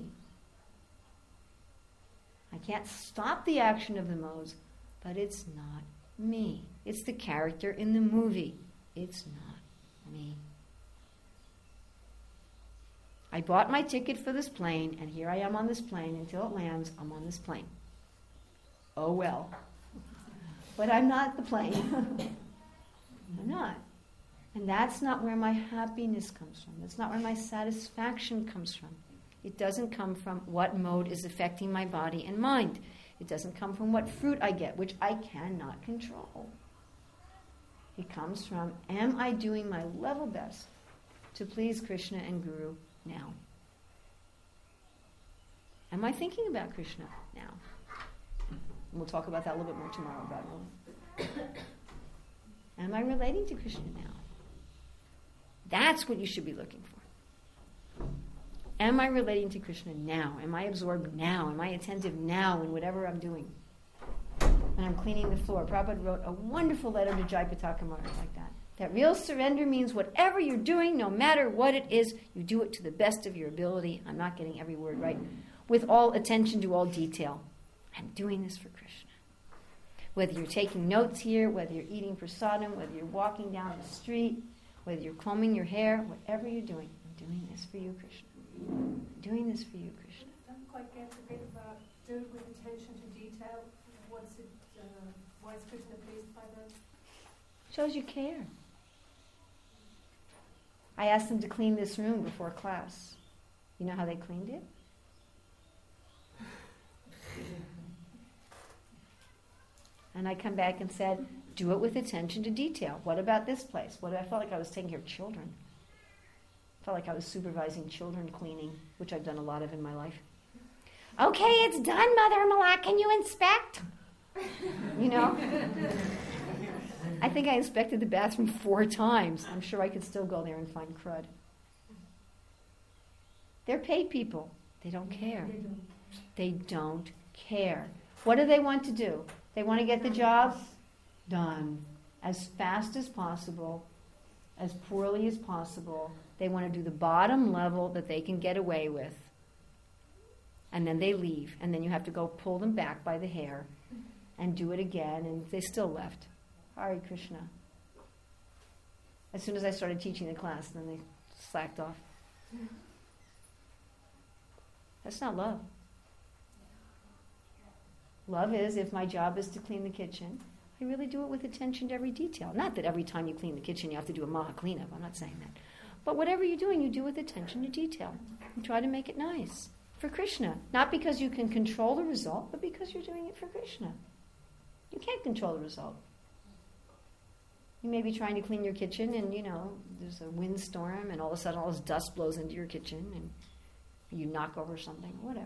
I can't stop the action of the modes, but it's not me. It's the character in the movie. It's not me. I bought my ticket for this plane, and here I am on this plane. Until it lands, I'm on this plane. Oh well. But I'm not the plane. I'm not. And that's not where my happiness comes from. That's not where my satisfaction comes from. It doesn't come from what mode is affecting my body and mind. It doesn't come from what fruit I get, which I cannot control. It comes from, am I doing my level best to please Krishna and Guru now? Am I thinking about Krishna now? And we'll talk about that a little bit more tomorrow, God willing. Am I relating to Krishna now? That's what you should be looking for. Am I relating to Krishna now? Am I absorbed now? Am I attentive now in whatever I'm doing? And I'm cleaning the floor. Prabhupada wrote a wonderful letter to Jayapataka Maharaj like that. That real surrender means whatever you're doing, no matter what it is, you do it to the best of your ability. I'm not getting every word right. With all attention to all detail. I'm doing this for Krishna. Whether you're taking notes here, whether you're eating prasadam, whether you're walking down the street, whether you're combing your hair, whatever you're doing, I'm doing this for you, Krishna. I'm doing this for you, Krishna. I don't quite get the bit about do it with attention to detail. What's it, uh, why is Krishna pleased by that? Shows you care. I asked them to clean this room before class. You know how they cleaned it? And I come back and said, do it with attention to detail. What about this place? What I felt like I was taking care of children. I felt like I was supervising children cleaning, which I've done a lot of in my life. Okay, it's done, Mother Malak. Can you inspect? You know? I think I inspected the bathroom four times. I'm sure I could still go there and find crud. They're paid people. They don't care. They don't. They don't care. What do they want to do? They want to get the job done as fast as possible, as poorly as possible. They want to do the bottom level that they can get away with. And then they leave. And then you have to go pull them back by the hair and do it again. And they still left. Hare Krishna. As soon as I started teaching the class, then they slacked off. That's not love. Love is, if my job is to clean the kitchen, I really do it with attention to every detail. Not that every time you clean the kitchen you have to do a maha cleanup. I'm not saying that. But whatever you're doing, you do with attention to detail. And try to make it nice. For Krishna. Not because you can control the result, but because you're doing it for Krishna. You can't control the result. You may be trying to clean your kitchen and, you know, there's a windstorm and all of a sudden all this dust blows into your kitchen and you knock over something, whatever.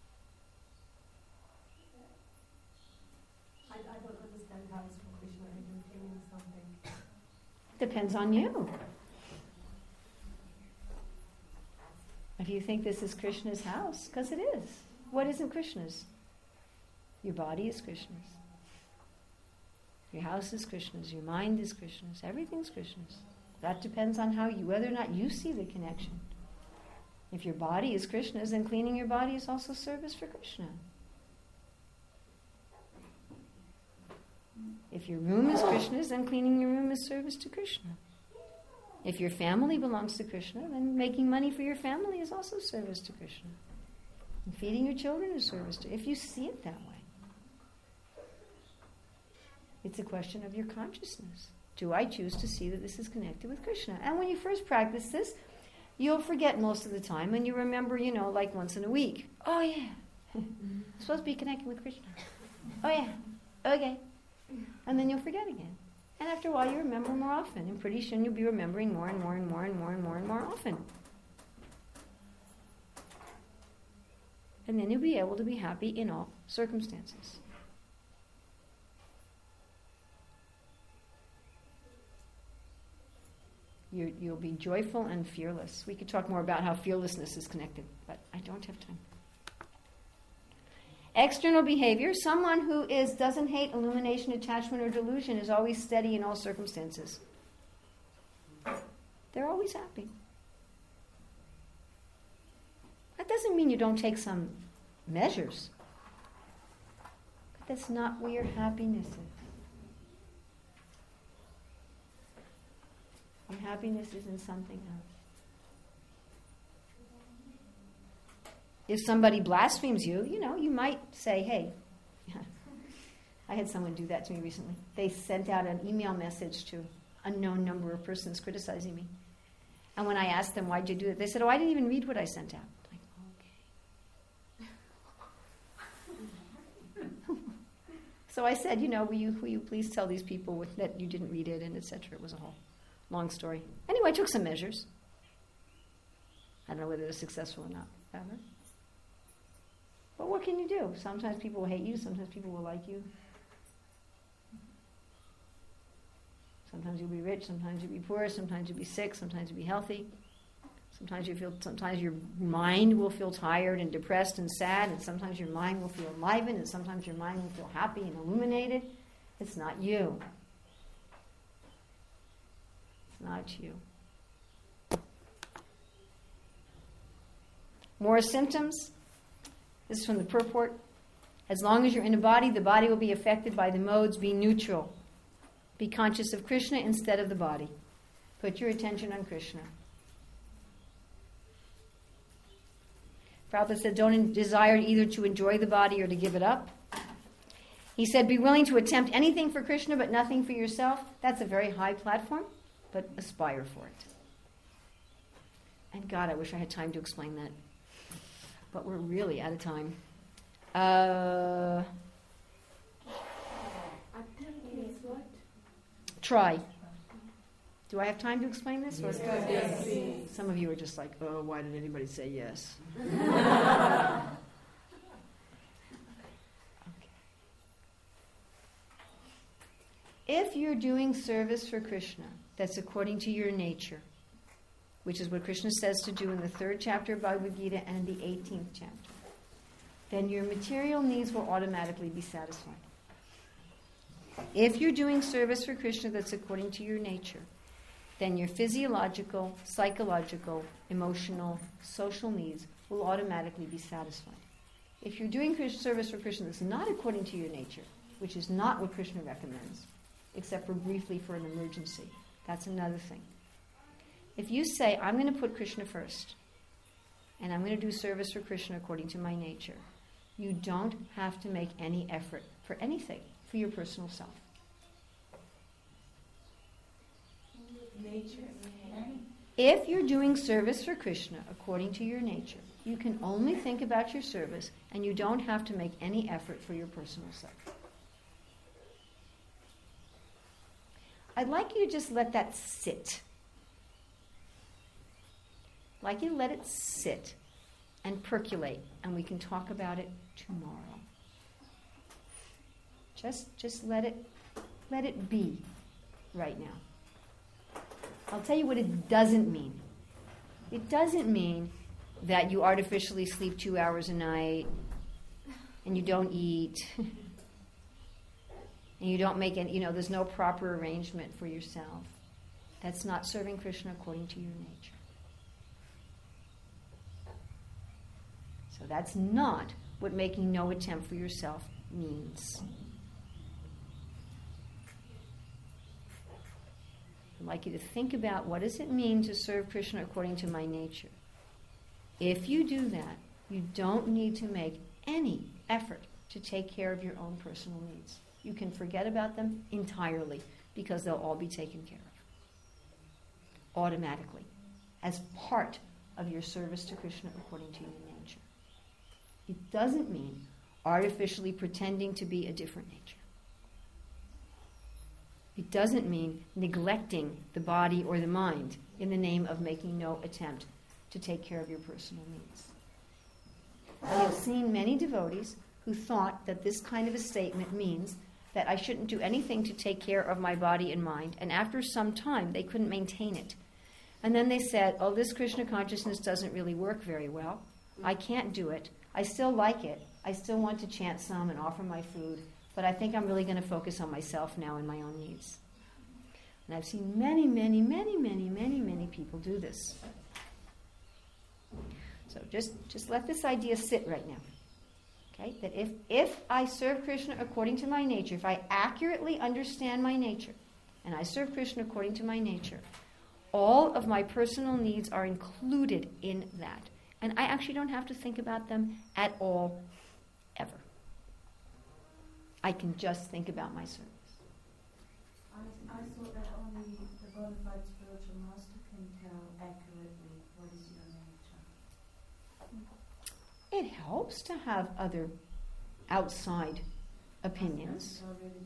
I, I don't understand how it's for Krishna and you're cleaning something. Depends on you. If you think this is Krishna's house, because it is. What isn't Krishna's? Your body is Krishna's. Your house is Krishna's. Your mind is Krishna's. Everything's Krishna's. That depends on how you, whether or not you see the connection. If your body is Krishna's, then cleaning your body is also service for Krishna. If your room is Krishna's, then cleaning your room is service to Krishna. If your family belongs to Krishna, then making money for your family is also service to Krishna. And feeding your children is service to, if you see it that way. It's a question of your consciousness. Do I choose to see that this is connected with Krishna? And when you first practice this, you'll forget most of the time, and you remember, you know, like once in a week. Oh yeah, I'm supposed to be connected with Krishna. Oh yeah, okay. And then you'll forget again. And after a while you remember more often, and pretty soon you'll be remembering more and more and more and more and more and more often. And then you'll be able to be happy in all circumstances. You, you'll be joyful and fearless. We could talk more about how fearlessness is connected, but I don't have time. External behavior. Someone who is doesn't hate illumination, attachment, or delusion is always steady in all circumstances. They're always happy. That doesn't mean you don't take some measures. But that's not where your happiness is. Your happiness is in something else. If somebody blasphemes you, you know, you might say, hey, I had someone do that to me recently. They sent out an email message to an unknown number of persons criticizing me. And when I asked them, why'd you do it? They said, oh, I didn't even read what I sent out. I'm like, okay. So I said, you know, will you, will you please tell these people with, that you didn't read it, and et cetera. It was a whole long story. Anyway, I took some measures. I don't know whether they're successful or not. Ever. But what can you do? Sometimes people will hate you. Sometimes people will like you. Sometimes you'll be rich. Sometimes you'll be poor. Sometimes you'll be sick. Sometimes you'll be healthy. Sometimes you feel. Sometimes your mind will feel tired and depressed and sad. And sometimes your mind will feel enlivened. And sometimes your mind will feel happy and illuminated. It's not you. It's not you. More symptoms. This is from the purport. As long as you're in a body, the body will be affected by the modes. Be neutral. Be conscious of Krishna instead of the body. Put your attention on Krishna. Prabhupada said, don't desire either to enjoy the body or to give it up. He said, be willing to attempt anything for Krishna but nothing for yourself. That's a very high platform, but aspire for it. And God, I wish I had time to explain that. But we're really out of time. Uh, try. Do I have time to explain this? Or? Yes. Yes. Some of you are just like, oh, why did anybody say yes? Okay. If you're doing service for Krishna, that's according to your nature, which is what Krishna says to do in the third chapter of Bhagavad Gita and the eighteenth chapter, then your material needs will automatically be satisfied. If you're doing service for Krishna that's according to your nature, then your physiological, psychological, emotional, social needs will automatically be satisfied. If you're doing Krishna, service for Krishna that's not according to your nature, which is not what Krishna recommends, except for briefly for an emergency, that's another thing. If you say, I'm going to put Krishna first, and I'm going to do service for Krishna according to my nature, you don't have to make any effort for anything, for your personal self. Nature. If you're doing service for Krishna according to your nature, you can only think about your service, and you don't have to make any effort for your personal self. I'd like you to just let that sit. I'd like you to let it sit and percolate, and we can talk about it tomorrow. Just, just let it, let it be right now. I'll tell you what it doesn't mean. It doesn't mean that you artificially sleep two hours a night and you don't eat and you don't make any, you know, there's no proper arrangement for yourself. That's not serving Krishna according to your nature. So that's not what making no attempt for yourself means. I'd like you to think about, what does it mean to serve Krishna according to my nature? If you do that, you don't need to make any effort to take care of your own personal needs. You can forget about them entirely, because they'll all be taken care of automatically, as part of your service to Krishna according to your nature. It doesn't mean artificially pretending to be a different nature. It doesn't mean neglecting the body or the mind in the name of making no attempt to take care of your personal needs. I have seen many devotees who thought that this kind of a statement means that I shouldn't do anything to take care of my body and mind, and after some time they couldn't maintain it. And then they said, oh, this Krishna consciousness doesn't really work very well. I can't do it. I still like it. I still want to chant some and offer my food, but I think I'm really going to focus on myself now and my own needs. And I've seen many, many, many, many, many, many people do this. So just, just let this idea sit right now. Okay? That if, if I serve Krishna according to my nature, if I accurately understand my nature, and I serve Krishna according to my nature, all of my personal needs are included in that. And I actually don't have to think about them at all, ever. I can just think about my service. I, I thought that only the bona fide spiritual master can tell accurately what is your nature. It helps to have other outside opinions.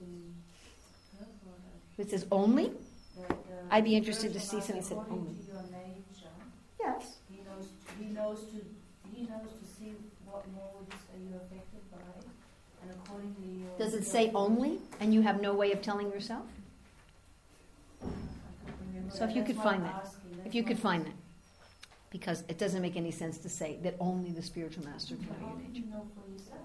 It says only? The, the I'd be interested to see something that said according only. to your nature, Yes. he knows, he knows to he knows to see what modes are you affected by, and accordingly your, Does it your say only, and you have no way of telling yourself? I can't remember So if that. you That's could why find I'm that. asking. That's If you why could I'm find that. Because it doesn't make any sense to say that only the spiritual master can know How your do nature. you know for yourself?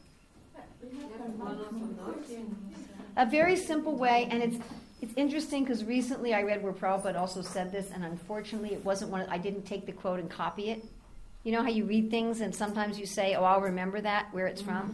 A very simple way, and it's it's interesting because recently I read where Prabhupada also said this, and unfortunately it wasn't one of, I didn't take the quote and copy it. You know how you read things and sometimes you say, oh, I'll remember that, where it's from?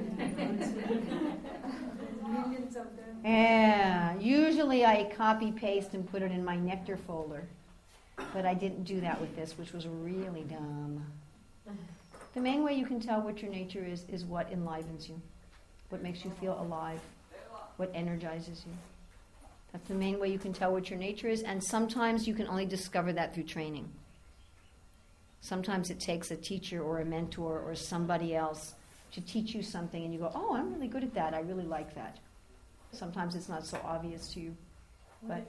Millions of them. Yeah, usually I copy, paste, and put it in my nectar folder. But I didn't do that with this, which was really dumb. The main way you can tell what your nature is, is what enlivens you, what makes you feel alive, what energizes you. That's the main way you can tell what your nature is, and sometimes you can only discover that through training. Sometimes it takes a teacher or a mentor or somebody else to teach you something, and you go, oh, I'm really good at that, I really like that. Sometimes it's not so obvious to you. But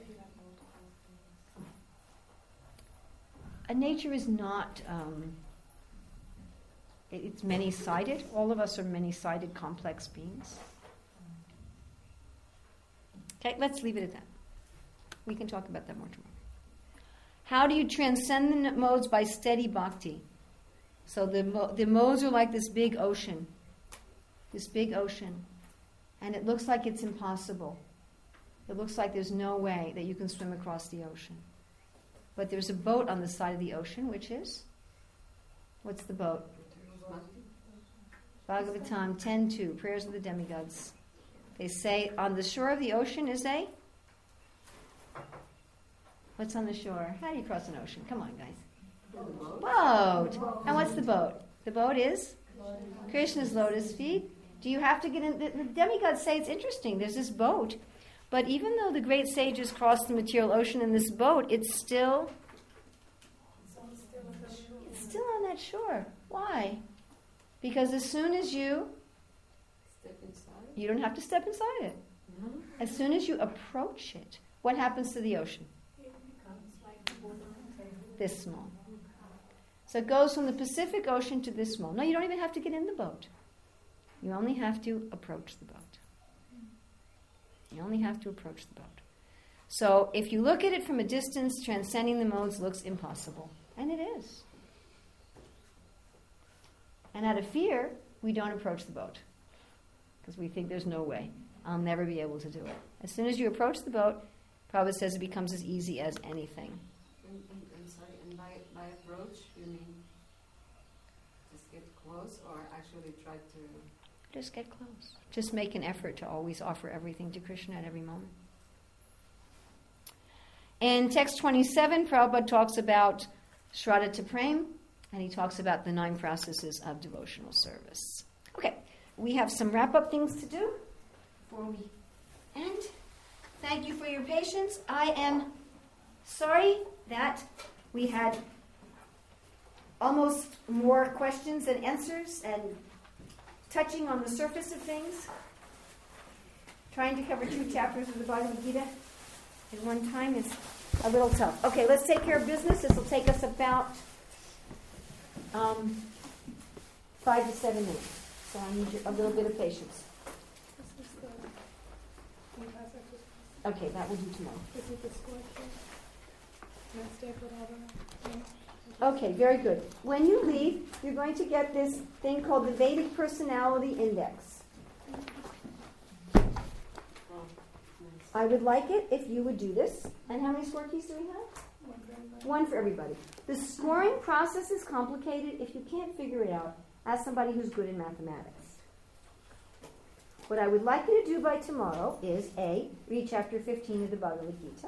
a nature is not, um, it- it's many-sided. All of us are many-sided, complex beings. Okay, let's leave it at that. We can talk about that more tomorrow. How do you transcend the modes? By steady bhakti. So the, mo- the modes are like this big ocean. This big ocean. And it looks like it's impossible. It looks like there's no way that you can swim across the ocean. But there's a boat on the side of the ocean, which is? What's the boat? Bhagavatam ten two, Prayers of the Demigods. They say on the shore of the ocean is a? What's on the shore? How do you cross an ocean? Come on, guys. Boat. And what's the boat? The boat is? Krishna's lotus feet. Do you have to get in? The, the demigods say it's interesting. There's this boat. But even though the great sages crossed the material ocean in this boat, it's still... It's still on that shore. Why? Because as soon as you... Step inside. You don't have to step inside it. Mm-hmm. As soon as you approach it, what happens to the ocean? This small. So it goes from the Pacific Ocean to this small. No, you don't even have to get in the boat. You only have to approach the boat. You only have to approach the boat. So if you look at it from a distance, transcending the modes looks impossible. And it is. And out of fear, we don't approach the boat. Because we think there's no way. I'll never be able to do it. As soon as you approach the boat, Prabhupada says it becomes as easy as anything. And, and, and sorry, and by, by approach, you mean just get close or actually try to... Just get close. Just make an effort to always offer everything to Krishna at every moment. In text twenty-seven, Prabhupada talks about Shraddha to Prem, and he talks about the nine processes of devotional service. Okay, we have some wrap-up things to do before we end. Thank you for your patience. I am sorry that we had almost more questions than answers, and touching on the surface of things, trying to cover two chapters of the Bhagavad Gita at one time is a little tough. Okay, let's take care of business. This will take us about um, five to seven minutes. So I need a little bit of patience. Okay, that will do tomorrow. Okay, very good. When you leave, you're going to get this thing called the Vedic Personality Index. I would like it if you would do this. And how many score keys do we have? One for everybody. The scoring process is complicated. If you can't figure it out, ask somebody who's good in mathematics. What I would like you to do by tomorrow is A, read chapter fifteen of the Bhagavad Gita.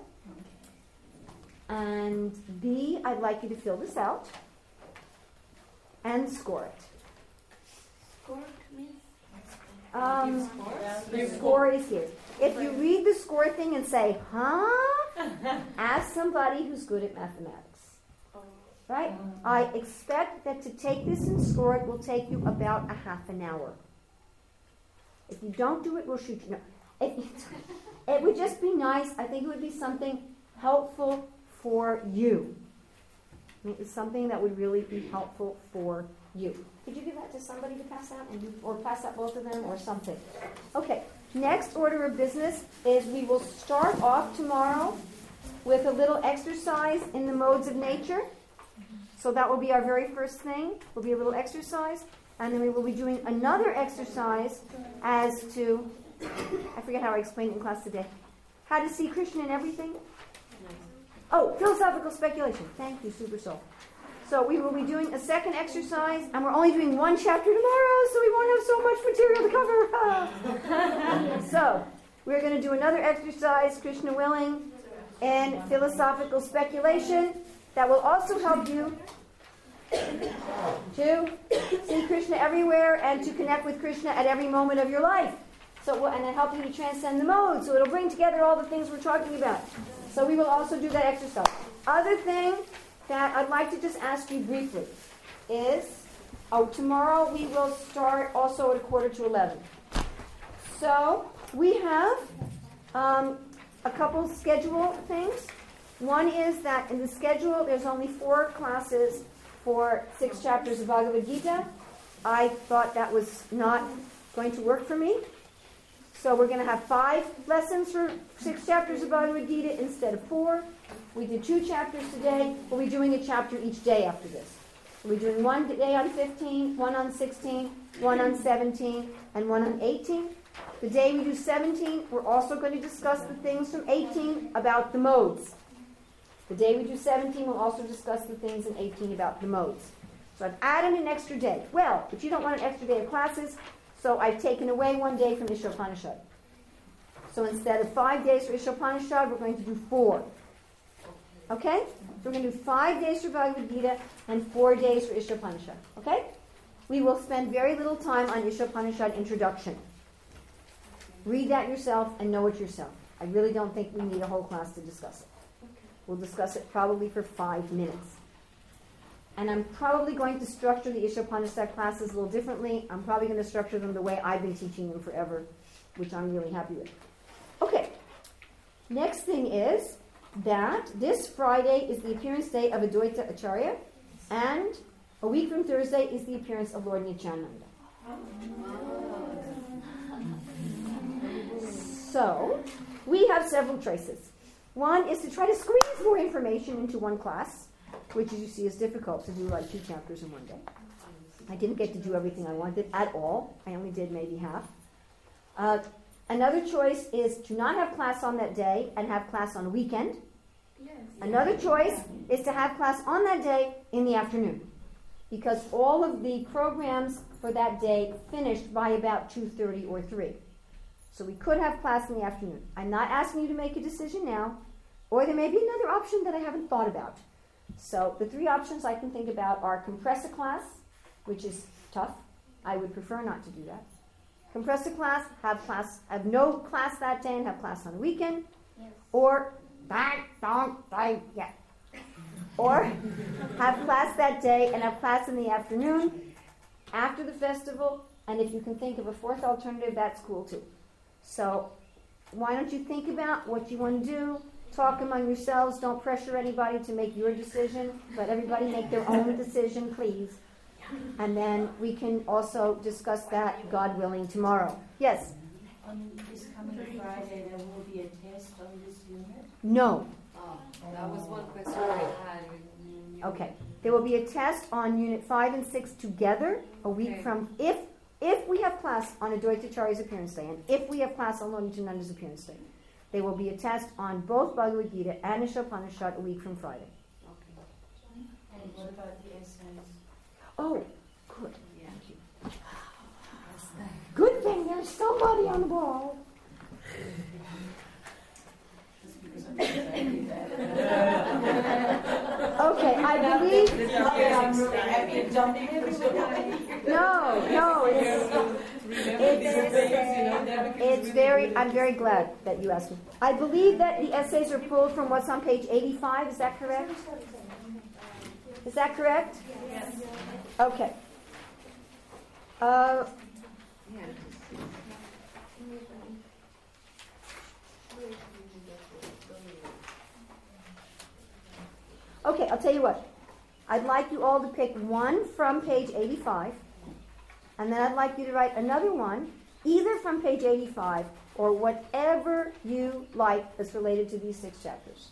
And B, I'd like you to fill this out and score it. Score means? Um, the score is here. If you read the score thing and say, huh? Ask somebody who's good at mathematics. Right? I expect that to take this and score it will take you about a half an hour. If you don't do it, we'll shoot you. No. It, it would just be nice. I think it would be something helpful for you. I mean, it's something that would really be helpful for you. Could you give that to somebody to pass out, and you, or pass out both of them, or something? Okay. Next order of business is we will start off tomorrow with a little exercise in the modes of nature. So that will be our very first thing. Will be a little exercise, and then we will be doing another exercise as to, I forget how I explained it in class today, how to see Krishna in everything. Oh, philosophical speculation. Thank you, Super Soul. So we will be doing a second exercise, and we're only doing one chapter tomorrow, so we won't have so much material to cover. So we're going to do another exercise, Krishna willing, and philosophical speculation that will also help you to see Krishna everywhere and to connect with Krishna at every moment of your life. So, and it'll help you to transcend the modes. So it'll bring together all the things we're talking about. So we will also do that exercise. Other thing that I'd like to just ask you briefly is, oh, tomorrow we will start also at a quarter to eleven. So we have um, a couple schedule things. One is that in the schedule there's only four classes for six chapters of Bhagavad Gita. I thought that was not going to work for me. So we're going to have five lessons for six chapters of Bhagavad Gita instead of four. We did two chapters today. We'll be doing a chapter each day after this. We'll be doing one day on fifteen, one on sixteen, one on seventeen, and one on eighteen. The day we do seventeen, we're also going to discuss the things from eighteen about the modes. The day we do seventeen, we'll also discuss the things in eighteen about the modes. So I've added an extra day. Well, if you don't want an extra day of classes, so I've taken away one day from Ishopanishad. So instead of five days for Ishopanishad, we're going to do four. Okay? So we're going to do five days for Bhagavad Gita and four days for Ishopanishad. Okay? We will spend very little time on Ishopanishad introduction. Read that yourself and know it yourself. I really don't think we need a whole class to discuss it. We'll discuss it probably for five minutes. And I'm probably going to structure the Ishopanishad classes a little differently. I'm probably going to structure them the way I've been teaching them forever, which I'm really happy with. Okay. Next thing is that this Friday is the appearance day of Advaita Acharya, and a week from Thursday is the appearance of Lord Nityananda. So, we have several choices. One is to try to squeeze more information into one class, which, as you see, is difficult to do like two chapters in one day. I didn't get to do everything I wanted at all. I only did maybe half. Uh, another choice is to not have class on that day and have class on a weekend. Yes. Another choice is to have class on that day in the afternoon, because all of the programs for that day finished by about two thirty or three. So we could have class in the afternoon. I'm not asking you to make a decision now, or there may be another option that I haven't thought about. So the three options I can think about are compress a class, which is tough. I would prefer not to do that. Compress a class, have class, have no class that day and have class on a weekend, Yes. or bang, dong, bang, yeah. Or have class that day and have class in the afternoon after the festival, and if you can think of a fourth alternative, that's cool too. So why don't you think about what you want to do? Talk among yourselves. Don't pressure anybody to make your decision. Let everybody make their own decision, please. And then we can also discuss that, God willing, tomorrow. Yes? On this coming Friday, there will be a test on this unit? No. Oh, that was one question I had. Okay. There will be a test on Unit five and six together a week Okay. from, if if we have class on Advaita Acharya's appearance day, and if we have class on Lord Nityananda's appearance day. There will be a test on both Bhagavad Gita and Ishopanishad a week from Friday. And what about the essays? Oh, good. Thank you. Good thing there's somebody on the ball. Okay, I believe. No, no, it's, it's, it's very, I'm very glad that you asked me. I believe that the essays are pulled from what's on page eighty-five, is that correct? Is that correct? Yes. Okay. Uh, okay, I'll tell you what. I'd like you all to pick one from page eighty-five, and then I'd like you to write another one, either from page eighty-five or whatever you like that's related to these six chapters.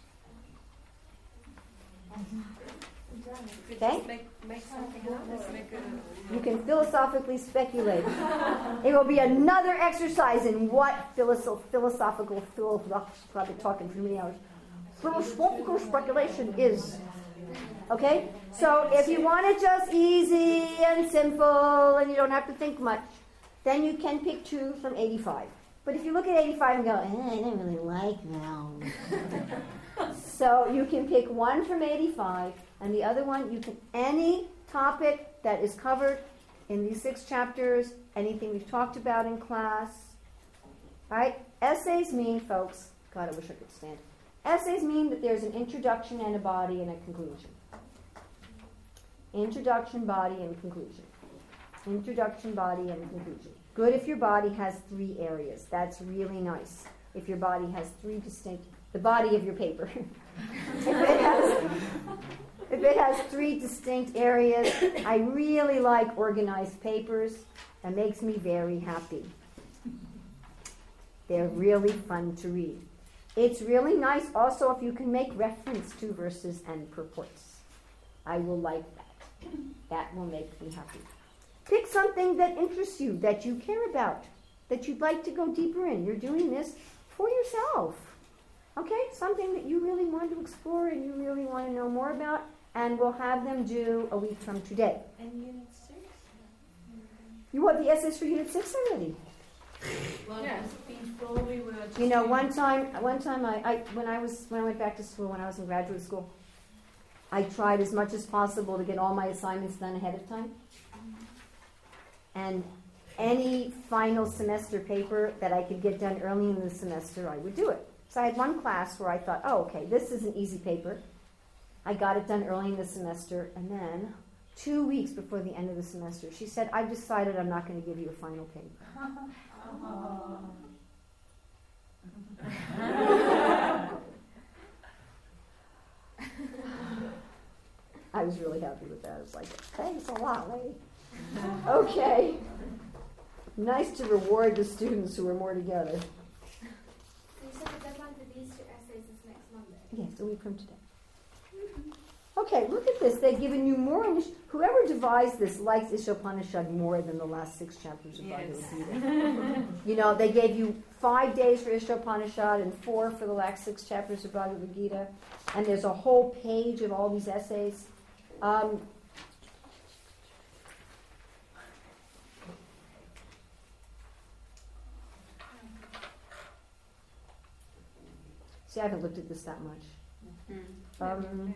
Okay? Make, make something up. Make a, You can philosophically speculate. It will be another exercise in what philosoph- philosophical, philosophical, talking for many hours, philosophical speculation is. Okay? So if you want it just easy and simple and you don't have to think much, then you can pick two from eighty-five. But if you look at eighty-five and go, eh, I don't really like that. So you can pick one from eighty-five, and the other one, you can, any topic that is covered in these six chapters, anything we've talked about in class. All right? Essays mean, folks, God, I wish I could stand. Essays mean that there's an introduction and a body and a conclusion. Introduction, body, and conclusion. Introduction, body, and conclusion. Good if your body has three areas. That's really nice. If your body has three distinct, the body of your paper. if, it has, if it has three distinct areas, I really like organized papers. That makes me very happy. They're really fun to read. It's really nice also if you can make reference to verses and purports. I will like that. That will make me happy. Pick something that interests you, that you care about, that you'd like to go deeper in. You're doing this for yourself. Okay? Something that you really want to explore and you really want to know more about, and we'll have them do a week from today. And Unit six? You want the essays for Unit six already? Well, Yeah. probably we're just You know, one time, one time I, I, when I was, when I went back to school, when I was in graduate school, I tried as much as possible to get all my assignments done ahead of time. And any final semester paper that I could get done early in the semester, I would do it. So I had one class where I thought, oh, okay, this is an easy paper. I got it done early in the semester, and then two weeks before the end of the semester, she said, I've decided I'm not going to give you a final paper. I was really happy with that. I was like, thanks a lot, lady. Okay. Nice to reward the students who are more together. So you said the deadline for these two essays is next Monday? Yes, a week from today. Okay, look at this. They've given you more. Inish- Whoever devised this likes Ishopanishad more than the last six chapters of Bhagavad Gita. You know, they gave you five days for Ishopanishad and four for the last six chapters of Bhagavad Gita. And there's a whole page of all these essays. Um, see, I haven't looked at this that much. Um,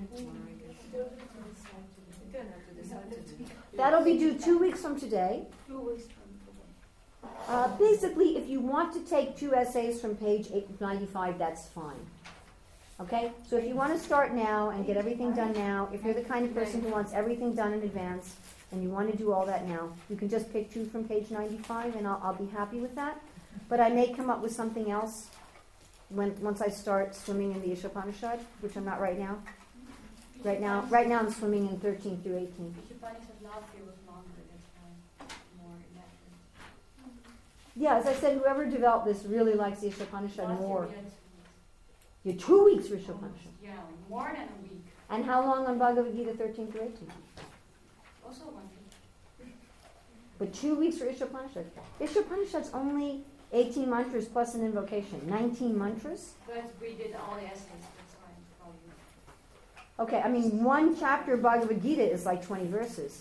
that'll be due two weeks from today. Two weeks from today. Uh, basically, if you want to take two essays from page eight ninety-five, that's fine. Okay? So if you want to start now and get everything done now, if you're the kind of person who wants everything done in advance and you want to do all that now, you can just pick two from page ninety-five and I'll, I'll be happy with that. But I may come up with something else when once I start swimming in the Ishopanishad, which I'm not right now. Right now, right now I'm swimming in thirteen through eighteen. Ishopanishad last year was longer, that's why more inaccurate. Yeah, as I said, whoever developed this really likes the Ishopanishad Last more. year we had You're two weeks for Ishopanishad. yeah, more than a week. And how long on Bhagavad Gita thirteen through eighteen? Also one week. But two weeks for Ishopanishad. Ishopanishad's only eighteen mantras plus an invocation. nineteen mantras? But we did all the essays, that's why I'm calling you. Okay, I mean, one chapter of Bhagavad Gita is like twenty verses.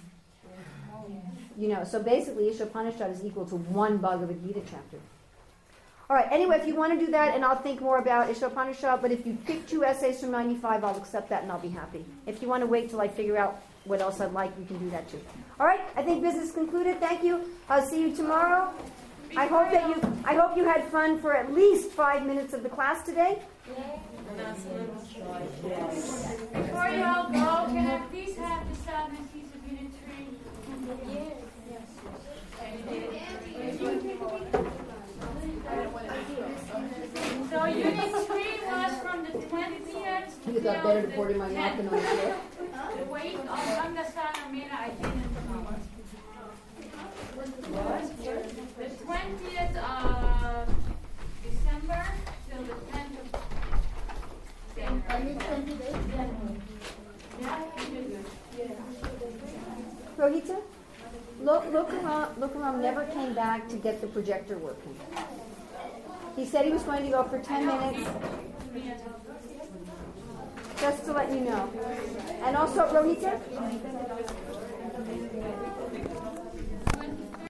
You know, so basically Ishopanishad is equal to one Bhagavad Gita chapter. All right, anyway, if you want to do that, and I'll think more about Ishopanishad, but if you pick two essays from ninety-five, I'll accept that and I'll be happy. If you want to wait till I figure out what else I'd like, we can do that too. All right, I think business concluded. Thank you. I'll see you tomorrow. I hope that you I hope you had fun for at least five minutes of the class today. Before you all go, can I please have the sadness piece of Unit three? So Unit three was from the twentieth You thought better to pour it in my napkin on the floor? The weight of Angasana Mena I didn't know. The twentieth of December till the tenth of January. Rohita, Lo- Lokaram, Lokaram never came back to get the projector working. He said he was going to go for ten minutes, just to let you know. And also, Rohita,